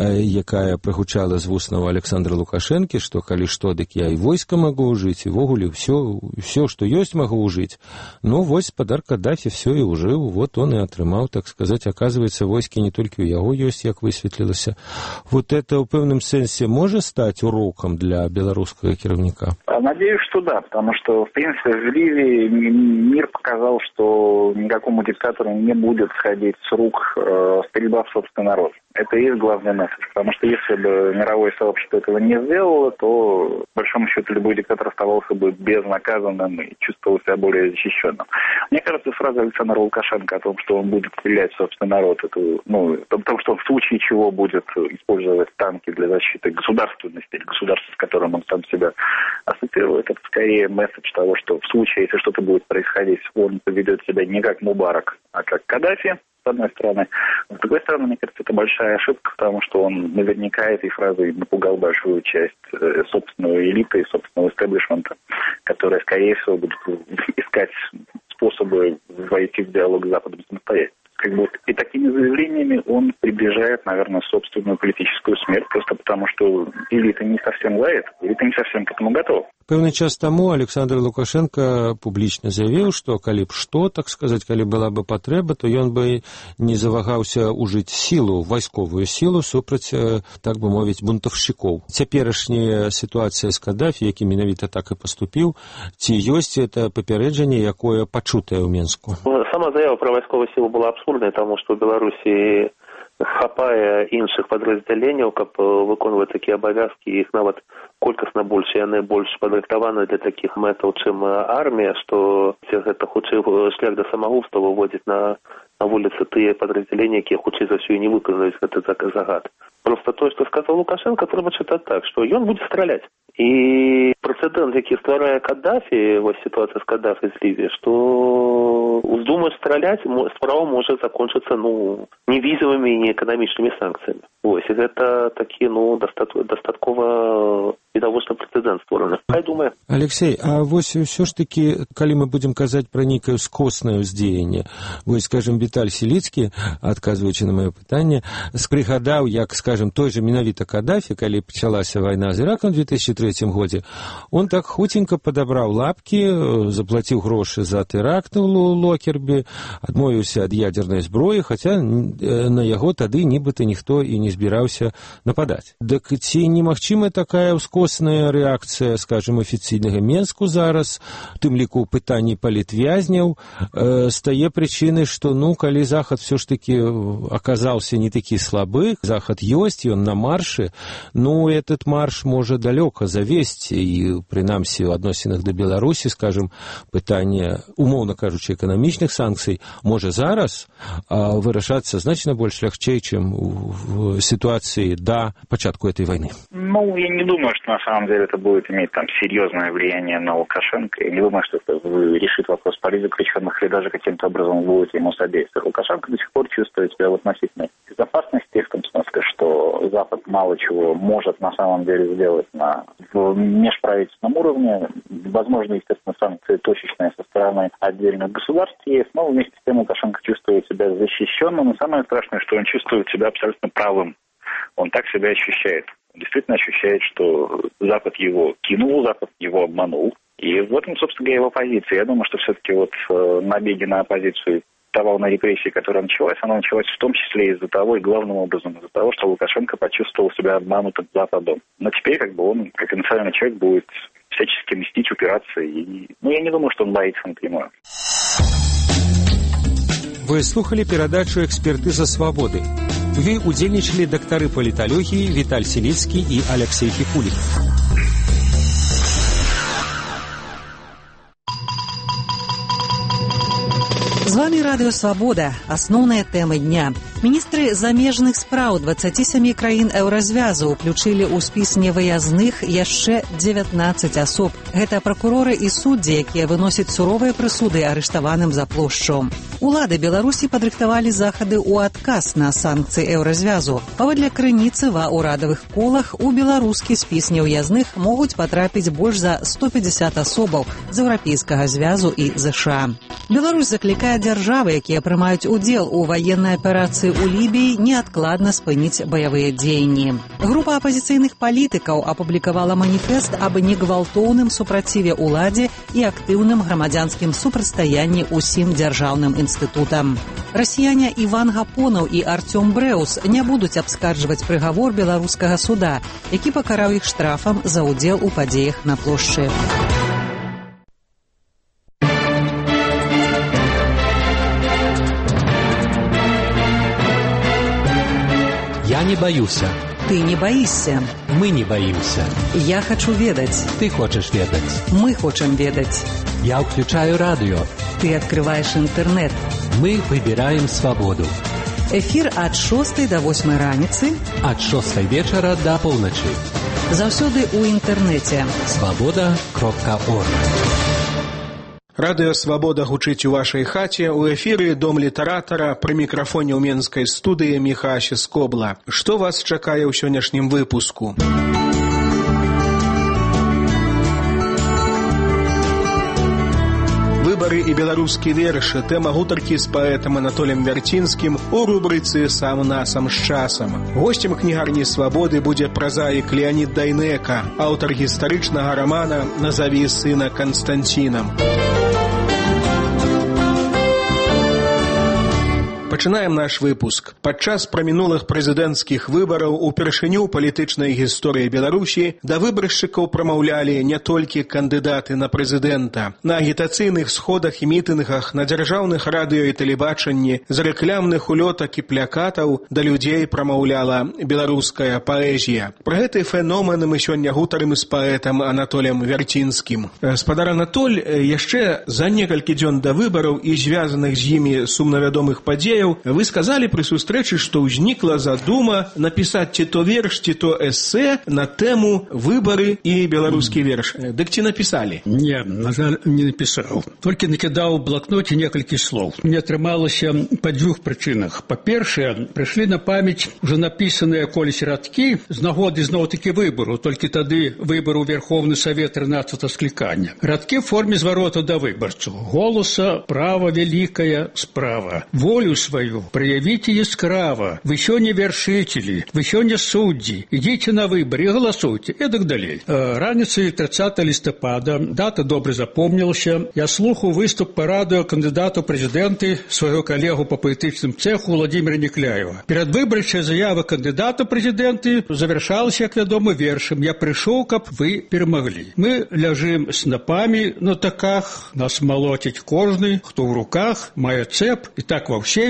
якая прагучала з вуснаў Александра Лукашэнкі, што калі што, дык я і войска магу ўжыць, і вогуле все, все, што ёсць, магу ўжыць. Ну вось спадар Каддафі все і ўжыў, вот он і атрымаў, так сказаць, оказывается, войскі не толькі ў яго ёсць, як высветлілася. Вот это ў пэўным сэнсе можа стаць урокам для беларускага кіраўніка? Надеюсь, что да, потому что, в принципе, в Ливии мир показал, что никакому диктатору не будет сходить с рук э, стрельба в собственный народ. Это и есть главный месседж, потому что если бы мировое сообщество этого не сделало, то, по большому счету, любой диктатор оставался бы безнаказанным и чувствовал себя более защищенным. Мне кажется, фраза Александра Лукашенко о том, что он будет стрелять в собственный народ, это, ну, о том, что в случае чего будет использовать танки для защиты государственности, или государства, с которым он сам себя ассоциирует, это скорее месседж того, что в случае, если что-то будет происходить, он поведет себя не как Мубарак, а как Каддафи, с одной стороны. С другой стороны, мне кажется, это большая ошибка, потому что он наверняка этой фразой напугал большую часть э, собственного элиты и собственного истеблишмента, которая, скорее всего, будет искать способы войти в диалог с Западом самостоятельно. Как бы, и такими заявлениями он приближает, наверное, собственную политическую смерть, просто потому что элита не совсем лает, элита не совсем к этому готова. Пэўны час таму Александр Лукашенко публічна заявіў, што калі б што, так сказаць, калі была бы патрэба, то ён бы не завагаўся ўжыць сілу, вайсковую сілу супраць, так бы мовіць, бунтаўшчыкоў. Цяперашняя сітуацыя з Каддафі, які менавіта так і паступіў, ці ёсць это папярэджанне, якое пачутае ў Менску? Сама заява пра вайсковую сілу была абсурднай, таму што ў Беларусі хапае іншых падраздзяленняў, каб выконваць такія абавязкі, іх нават колькасна больш, яны больш падрыхтаваны для такіх мэтаў, чым армія, што гэта хутчэй шлях да самагубства выводзіць на, на вуліцы тыя падраздзялення, якія хутчэй за ўсё і не выканаюць гэты загад. Просто тое, што сказаў Лукашенко, трэба чытаць так, што ён будзе страляць. І прэцэдэнт, які стварае Каддафі, вось сітуацыя з Каддафі з Лівіі, што уздумаць страляць, справа можа закончыцца, ну, не візавымі і не эканамічнымі санкцыямі. Вось, і гэта такі, ну, дастат, дастаткова відавочны прэцэдэнт створаны. Хай думае. Алексей, а вось ўсё ж такі, калі мы будзем казаць пра нейкае скоснае ўздзеянне, вось, скажем, Віталь Сіліцкі, адказваючы на маё пытанне, прыгадаў, як, скажем, той же менавіта Каддафі, калі пачалася вайна з Іракам у две тысячи третьем годзе, он так хутенька падабраў лапкі, заплаціў грошы за тэракт у Локербі, адмовіўся ад ядзернай зброі, хаця на яго тады нібыта ніхто і не збіраўся нападаць. Дык ці немагчыма такая ўскосная рэакцыя, скажем, афіцыйнага Менску зараз, у тым ліку пытанні палітвязняў, э, стае прычынай, што, ну, калі Захад все ж таки аказаўся не такі слабы, Захад ёсць, ён на маршы, ну, этот марш можа далёка завесці, і і прынамсі ў адносінах да Беларусі, скажем, пытанне, умоўна кажучы, эканамічных санкцый можа зараз а, вырашацца значна больш лягчэй, чым в ситуации до початку этой войны? Ну, я не думаю, что на самом деле это будет иметь там серьезное влияние на Лукашенко. Я не думаю, что это решит вопрос политзаключенных или даже каким-то образом будет ему содействовать. Лукашенко до сих пор чувствует себя в относительной безопасности, в том смысле, что Запад мало чего может на самом деле сделать на в межправительственном уровне. Возможно, естественно, санкции точечные со стороны отдельных государств есть, но вместе с тем Лукашенко чувствует себя защищенным. И самое страшное, что он чувствует себя абсолютно правым. Он так себя ощущает. Он действительно ощущает, что Запад его кинул, Запад его обманул. И в этом, собственно говоря, его позиция. Я думаю, что все-таки вот набеги на оппозицию, та волна репрессий, которая началась, она началась в том числе из-за того, и главным образом из-за того, что Лукашенко почувствовал себя обманутым Западом. Но теперь как бы он, как инициальный человек, будет всячески мстить, упираться. И... Ну, я не думаю, что он боится напрямую. Вы слухали перадачу «Экспертиза свободы». Вы удзельнічалі дактары паліталогіі Віталь Селіцкі і Алексей Пікулік. З вами Радыё Свабода. Асноўныя тэмы дня. Міністры замежных спраў дваццаці сямі краін еўразвязу ўключылі ў спіс невыязных яшчэ дзевятнаццаць асоб. Гэта пракуроры і суддзі, якія выносяць суровыя прысуды арыштаваным за плошчу. Улады Беларусі падрыхтавалі захады ў адказ на санкцыі еўразвязу. Паводле крыніцы ва ўрадавых колах у беларускі спіс неўязных могуць патрапіць больш за сто пятьдесят асобаў з еўрапейскага звязу і ЗША. Беларусь заклікае дзяржавы, якія прымаюць удзел у ваеннай аперацыі у Лібіі, неадкладна спыніць баявыя дзеянні. Група апазіцыйных палітыкаў апублікавала маніфест аб негвалтоўным супраціве ўладзе і актыўным грамадзянскім супрацьстаянні ўсім дзяржаўным інстытутам. Расіяне Іван Гапонаў і Артём Брэус не будуць абскарджваць прыгавор беларускага суда, які пакараў іх штрафам за ўдзел у падзеях на плошчы. Я не боюсь. Ты не боишься. Мы не боимся. Я хочу ведать. Ты хочешь ведать. Мы хотим ведать. Я включаю радио. Ты открываешь интернет. Мы выбираем свободу. Эфир от шостой до восьмой раніцы. От шостой вечера до полночи. Заўсёды у интернете. свобода кропка орг. Радыё «Свабода» гучыць у вашай хаце. У эфіры «Дом літаратара», пры мікрафоне ў менскай студыі Міхаа Скобла. Што вас чакае ў сённяшнім выпуску? Выбары і беларускі верш. Тэма гутаркі з паэтам Анатолем Вярцінскім у рубрыцы «Сам насам з часам». Госцем кнігарні «Свабоды» будзе празаік Леонід Дайнека, аўтар гістарычнага рамана «Назаві сына Канстанцінам». Пачынаем наш выпуск. Падчас прамінулых прэзідэнцкіх выбараў упершыню ў палітычнай гісторыі Беларусі да выбаршчыкаў прамаўлялі не толькі кандыдаты на прэзідэнта. На агітацыйных сходах і мітынгах, на дзяржаўных радыё і тэлебачанні, з рэклямных улётак і плякатаў да людзей прамаўляла беларуская паэзія. Пра гэты феномен мы сёння гутарым з паэтам Анатолем Вярцінскім. Спадар Анатоль, яшчэ за некалькі дзён да выбараў і звязаных з імі сумнавядомых падзеяў вы сказали при сустрэчы, что ўзнікла задума написать ці то верш, ці то эссе на тему выборы и беларускі верш. Дык ці написали? Не, на жаль, не написал. Только накидал в блокноте некалькі слов. Мне атрымалася по двух причинах. По-першае, пришли на память уже написанные колись радкі з нагоды зноў-таки выбору, только тады выбору Верховный Совет тринадцатого скликания. Радкі в форме зворота до выборцу. Голоса, право великая справа. Волю свою проявите яскраво. Вы сёння вершители, вы сёння судьи. Идите на выборы и голосуйте. И так далее. Раніцай тридцатого лістапада, дата добре запомнилася. Я слухаў выступ по радыё кандидату президенты свайго коллегу по паэтычным цеху Владимира Некляева. Перадвыбарчая заява кандидата президенты завершалася, як вядома, вершем. Я пришел, каб вы перамаглі. Мы ляжым снапами на таках, нас молотить кожны, кто в руках, мае цеп, и так во все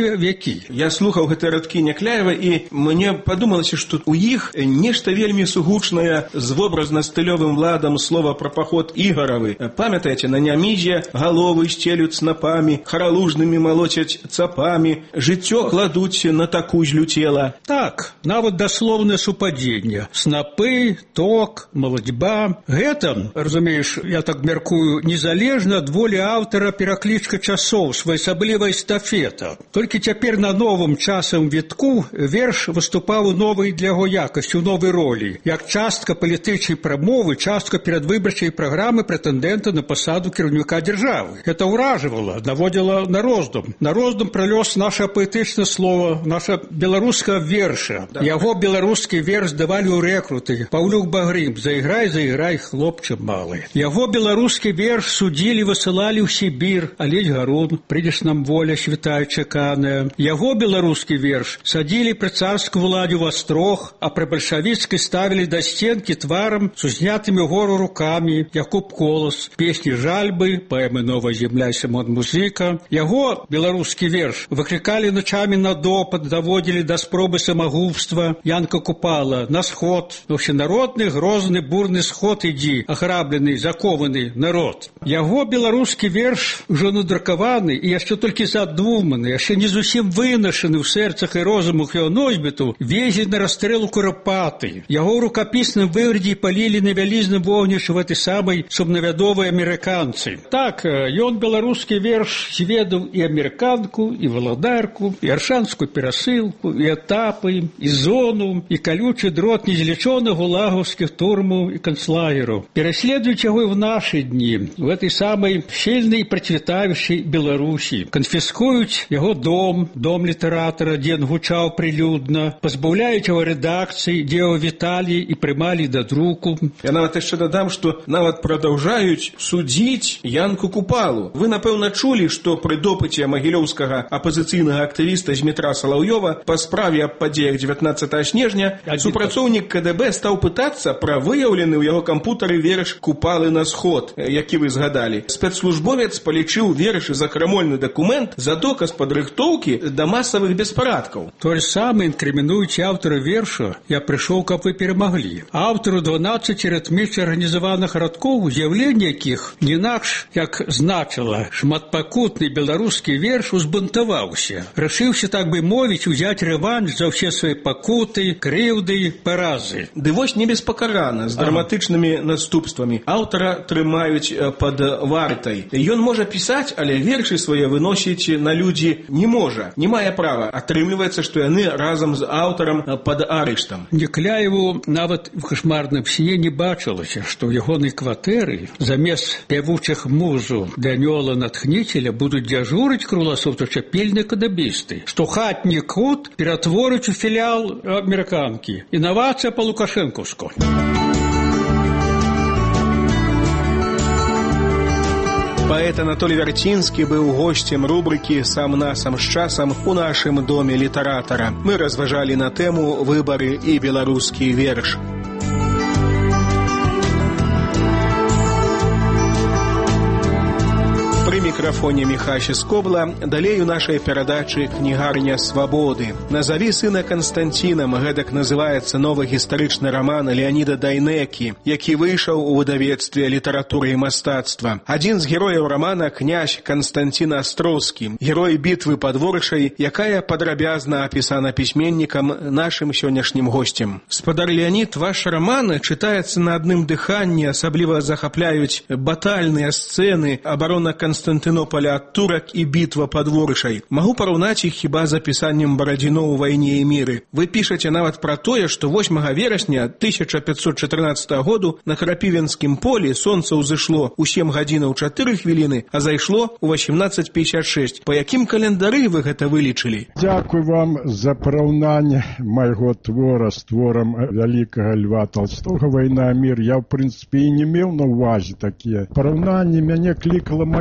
новыя вякі. Я слухаў гэтыя радкі Някляева, і мне падумалася, што у іх нешта вельмі сугучнае з вобразна-стылёвым ладам слова пра паход Ігаравы. Памятаеце, на нямізе галовы сцелюць снапамі, харалужнымі молотяць цапамі, жыццё кладуць на таку злюцела. Так, нават даслоўнае супадзенне. Снапы, ток, малацьба. Гэта, разумееш, я так мяркую, незалежна ад волі аўтара пераклічка часоў, своеасаблівая эстафета. Толькі цяпер на новым часам вітку верш выступаў у новай для яго якасці, у новай ролі, як частка палітычнай прамовы, частка перадвыбарчай праграмы прэтэндэнта на пасаду кіраўніка дзяржавы. Гэта ўражвала, наводзіла на роздум. На роздум пра лёс наша паэтычнае слова, наша беларуская верша. Да. Яго беларускі верш давалі ў рэкруты. Паўлюк Багрым, заіграй, заіграй, хлопче малы. Яго беларускі верш судзілі, высылалі ў Сібір, алесь гарун, прыйдзеш нам воля, святая чаканая. Яго беларускі верш садзілі пры царскую владу в астрог, а пры бальшавіцкай ставілі да сценкі тварам с узнятымі гору рукамі. Якуб Колас, песні жальбы, паэмы «Новая земля» Сімон Музыка. Яго беларускі верш выклікалі ночамі на допыт, даводзілі да спробы самагубства. Янка Купала, на сход, всенародны, грозны, бурны сход ідзі, ахраблены, закованы народ. Яго беларускі верш ужо надрукаваны і яшчэ толькі задуманы, яшчэ не зусім вынашаны ў сэрцах і розумах яго носьбіту, везлі на расстрэл у Курапаты. Яго ў рукапісным выглядзе палілі на вялізным вогнішчы в этой самай сумнавядовай амерыканцы. Так, ён беларускі верш зведаў і амерыканку, і валадарку, і аршанскую перасылку, і этапы, і зону, і калючы дрот незлічоных гулагаўскіх турмаў і канцлагераў. Пераследуюць яго і в нашы дні, в этой самай сильнай і працветаючай Беларусі. Канфіскуюць яго дом, дом літаратара, дзе ён гучаў прылюдна, пазбаўляюць яго рэдакцыі, дзе яго віталі і прымалі да друку. Я нават яшчэ дадам, што нават прадаўжаюць судзіць Янку Купалу. Вы, напэўна, чулі, што пры допыце магілёўскага апазіцыйнага актывіста Змітра Салаўёва па справе аб падзеях дзевятнаццатага снежня супрацоўнік ка дэ бэ стаў пытацца пра выяўлены ў яго кампутары верш Купалы на сход, які вы згадалі. Спецслужбовец палічыў верш за крамольны дакумент за доказ падрыхтоўкі да масавых беспарадкаў. Той самы інкрымінуючы аўтара верша «Я прыйшоў, каб вы перамаглі». Аўтару дванаццаці рытмічна арганізаваных радкоў, з'яўленне якіх не інакш, як значыла, шматпакутны беларускі верш узбунтаваўся. Рашыўся, так бы мовіць, узяць рэванш за ўсе свае пакуты, крыўды, паразы. Ды вось не беспакарана, з драматычнымі наступствамі. Аўтара трымаюць пад вартай. Ён можа пісаць, але вершы свае выносіць на людзі не можа, не мае права. Атрымліваецца, што яны разам з аўтарам пад арыштам. Някляеву нават в кашмарным сне не бачылася, што ў ягонай кватэры замест пявучых музу Данёла Натхніцеля будуць дзяжурыць кругласутачна-пільныя кадабісты, што хатні кут ператворыць у філіал амерыканкі. Інавацыя па-лукашэнкаўску. Паэт Анатолий Вярцінскі быў госцем рубрыкі «Сам на сам з часам» у нашым доме літаратара. Мы разважалі на тэму «Выбары і беларускі верш». Пры мікрафоне Міхася Скобла, далей у нашай перадачы «Кнігарня свабоды». «Назаві сына Канстанцінам» — гэтак называецца новы гістарычны раман Леаніда Дайнекі, які выйшаў у выдавецтве літаратуры і мастацтва. Адзін з герояў рамана — князь Канстанцін Астроўскі, герой бітвы пад Ворышай, якая падрабязна апісана пісьменнікам, нашым сённяшнім госцем. Спадар Леанід, ваш раман чытаецца на адным дыханні, асабліва захапляюць батальныя сцэны, абарона Константинополя ад турак і бітва пад Ворышай. Магу параўнаць іх хіба з апісаннем Барадзіно ў «Вайне і міры». Вы пішаце нават пра тое, што восьмага верасня тысяча пятьсот чатырнаццатага году на Крапівенскім полі сонца ўзышло ў сем гадзінаў чатыры хвіліны, а зайшло ў восемнадцать пятьдесят шесть. Па якім календары вы гэта вылічылі? Дзякуй вам за параўнанне майго твора з творам вялікага Льва Толстога «Вайна і мір». Я, в прынцыпе, і не меў на ўвазе такія параўнанні. Мяне клікала моя ідэя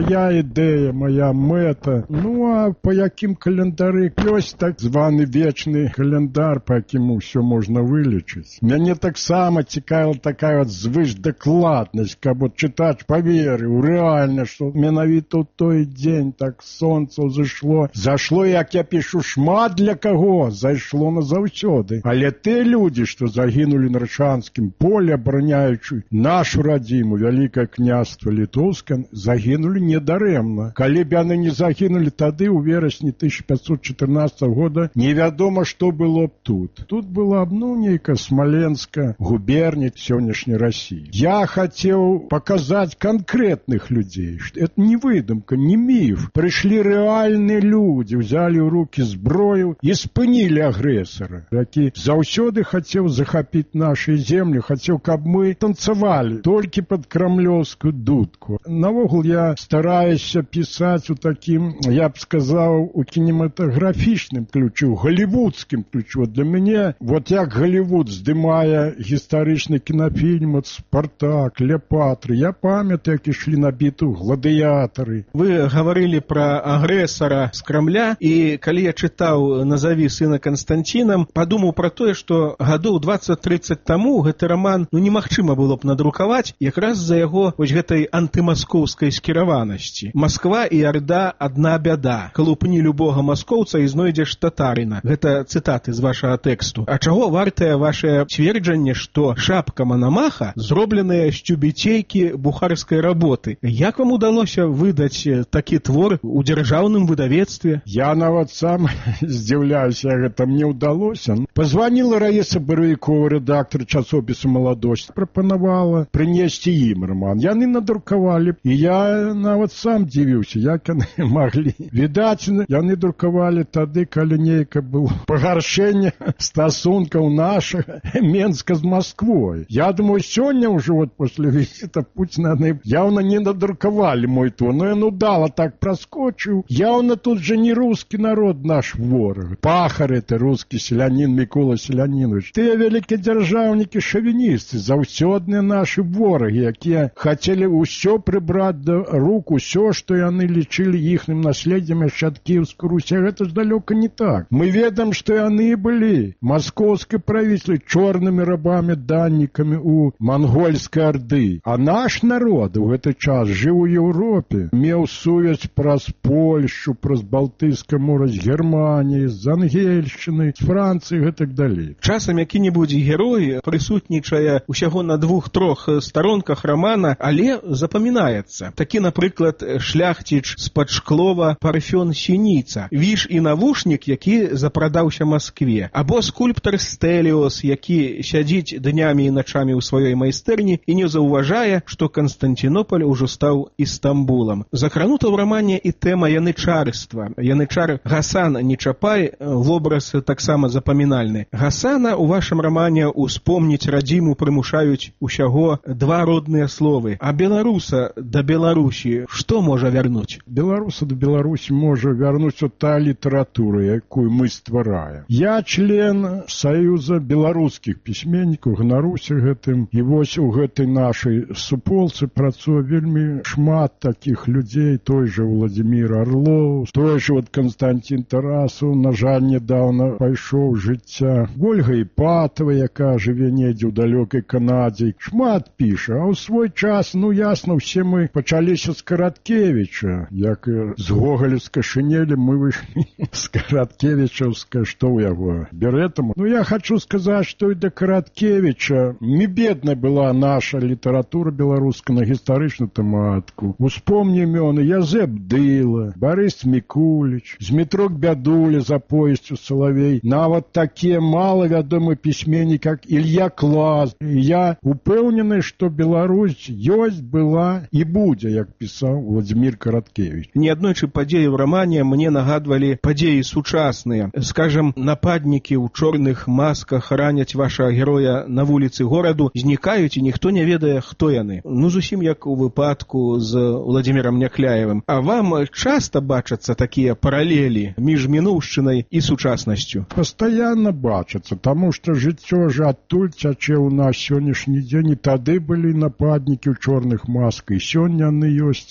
ідэя, моя мэта. Ну, а па якім календары? Ёсць так званы вечны календар, па якім усё можна вылічыць. Мяне таксама цікавіла такая вот звышдакладнасць, каб вот чытач паверыў рэальна, што менавіта ў той дзень так сонца ўзышло. Зашло, як я пішу, шмат для каго, зайшло назаўсёды. Але те людзі, што загінулі на Рачанскім поле, абараняючы нашу радзіму, Вялікае княства Літоўскае, загінулі недарэмна. Калі б яны не загінулі тады, у верасні тысяча пятьсот чатырнаццатага года, невядома, што было б тут. Тут была б, ну, нейка Смоленска, губерния сённяшняй России. Я хотел показать конкретных людей. Это не выдумка, не миф. Пришли реальные люди, взяли в руки зброю и спынили агрессора, які заўсёды хотел захопить наши земли, хотел, каб мы танцевали только под кремлевскую дудку. Навогул я стараюсь писать у таким, я бы сказал, у кинематографичным ключу, голливудским ключу. Для меня, вот як Голливуд здымае гістарычны кінафільм от «Спартак», «Клеопатры», я памятаю, як ішлі на біту «Гладыятары». Вы гаварылі пра агрэсара з Крамля, і калі я чытаў «Назаві сына Константіном», падумаў пра тое, што гадоў дваццаць-трыццаць таму гэты раман ну немагчыма было б надрукаваць якраз за яго вось гэтай антымаскоўскай скіраванасці. Масква і Арда – адна бяда. Калупні любога маскоўца і знойдзеш татарына. Гэта цытаты з вашага тэксту. А чаго вартае ваше цверджанне, што шапка Манамаха зробленая з цюбіцейкі бухарскай работы? Як вам удалося выдаць такі твор у дзяржаўным выдавецтве? Я нават сам здзіўляюся, гэта мне ўдалося. Позвонила Раіса Барвікова, рэдактор часопіса «Маладосць», прапанавала прынесці ім роман. Яны надрукавалі, і я нават сам дзівіўся, як яны маглі. Відаць, яны друкавалі тады, калі нейка было пагаршэнне стасункаў нашага Менска з Москвой. Я думаю, сёння ўжо вот после візіта Пуціна яўна не надрукавалі мой твор, но ён удала так праскочыў. Яўна тут же не русский народ наш вораг. Пахар это русский селянин Микола Селянинович. Тыя вялікія дзяржаўнікі шавіністы, заўсёдныя нашы ворагі, якія хацелі ўсё прыбраць да рук, усё, што яны лічылі іхным наследдзем яшчэ ад Кіеўскай Русі. Гэта ж далёка не так. Мы ведаем, што яны былі маскоўскае правительство чорнымі рабамі, даннікамі у мангольскай Арды. А наш народ у гэты час жыў у Еўропе, меў сувязь праз Польшу, праз Балтыйскае мора з Германіі, з Ангельшчыны, з Францыі і гэтак далей. Часам які-небудзь герой прысутнічае усяго на двух-трох старонках рамана, але запамінаецца. Такі, напрыклад, шляхціч з-пад Шклова Парфён Сініца, віж і навушнік, які запрадаўся Маскве, або скульптар Стэліос, які сядзіць днямі і начамі ў сваёй майстэрні і не заўважае, што Канстантінополь ужо стаў Істамбулам. Закранута ў рамане і тэма янычарства. Янычар Гасан Нечапай, вобраз таксама запамінальны. Гасана ў вашым рамане успомніць радзіму прымушаюць усяго два родныя словы. А беларуса да Беларусі што можа вярнуць? Беларуса да Беларусі можа вярнуць от та літаратура, якую мы ствараем. Я член Саюза беларускіх пісьменнікаў, ганаруся гэтым. І вось у гэтай нашай суполцы працуе вельмі шмат такіх людзей. Той же Владимир Орлов, той же вот Константин Тарасов, на жаль, недавно пайшоў жыцця. Ольга Іпатова, якая жыве недзе ў далёкай Канадзе, шмат піша. А ў свой час, ну ясна, все мы пачаліся з Караткевіча. Як з гогалевскай шинелі мы выйшлі з Караткевічаўскай, што ў яго беретам. Ну я хочу сказаць, што і да Караткевіча не бедна была наша літаратура беларуская на гістарычную тэматыку. Успомні імёны Язэп Дыла, Борис Мікуліч, Змітрок Бядуля за повесцю Салавей, нават такія малавядомыя пісьменнікі, як Ілья Клас. Я упэўнены, што Беларусь ёсць, была і будзе, як пісаў Владимир Караткевич. Неаднойчы падзеі ў рамане мне нагадвалі падзеі сучасныя. Скажем, нападнікі ў чорных масках раняць вашага героя на вуліцы гораду, знікаюць і ніхто не ведае, хто яны. Ну, зусім як у выпадку з Владимиром Някляевым. А вам часта бачацца такія паралелі між мінуўшчынай і сучаснасцю? Пастаянна бачацца, таму што жыццё ж адтуль цячэ ў нас сённяшні дзень. І тады былі нападнікі ў чорных масках, і сёння яны ёсць. Нічога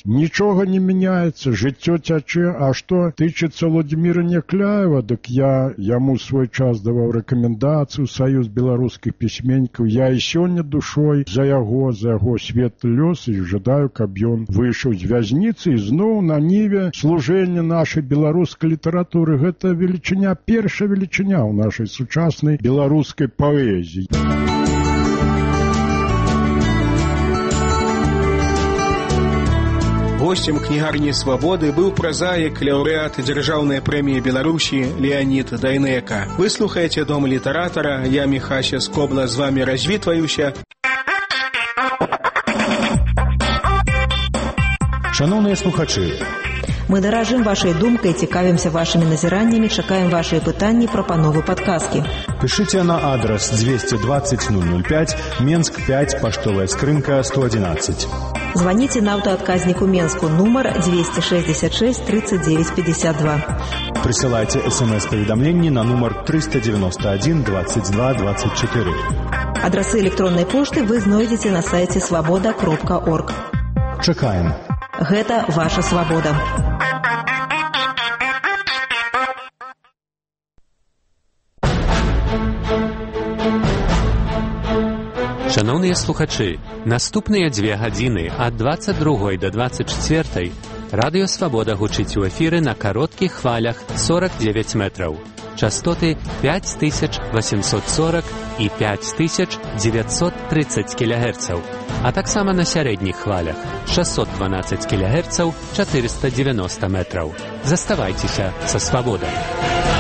нічога не мяняецца, жыццё цячэ. А што тычыцца Владимира Некляева, дык я яму свой час даваў рэкамендацыю Саюз беларускіх пісьменнікаў. Я і сёння душой за яго, за яго светлы лёс, і жадаю, каб ён выйшаў з вязніцы і зноў на ніве служэння нашай беларускай літаратуры. Гэта велічыня, першая велічыня ў нашай сучаснай беларускай паэзіі. Гостем кнігарні «Свабоды» быў празаік, лаўрэат дзяржаўнай прэміі Беларусі Леанід Дайнека. Вы слухаеце «Дом літаратара», я Міхася Скобла з вами развітваюся. Шановныя слухачы, мы даражым вашай думкай, цікавімся вашымі назіраннямі, чакаем вашыя пытанні, прапановы, падказкі. Пішыце на адрас двести двадцать ноль ноль пять, Менск пять, паштовая скрынка сто одиннадцать. Звоните на аўтаадказніку Менску, нумар двести шестьдесят шесть тридцать девять пятьдесят два. Присылайте смс-паведамленні на нумар триста девяносто один двадцать два двадцать четыре. Адрасы электроннай пошты вы знойдзеце на сайце свабода кропка орг. Чакаем. Гэта ваша свабода. Шановныя слухачы, наступныя дзве гадзіны ад двадцать другой да двадцать чвёртай радыё «Свабода» гучыць у эфіры на кароткіх хвалях сорок девять метраў. Частоты пять тысяч восемьсот сорок і пять тысяч девятьсот тридцать кілогерцаў, а таксама на сярэдніх хвалях шестьсот двенадцать кілогерцаў, четыреста девяносто метраў. Заставайцеся са «Свабодай».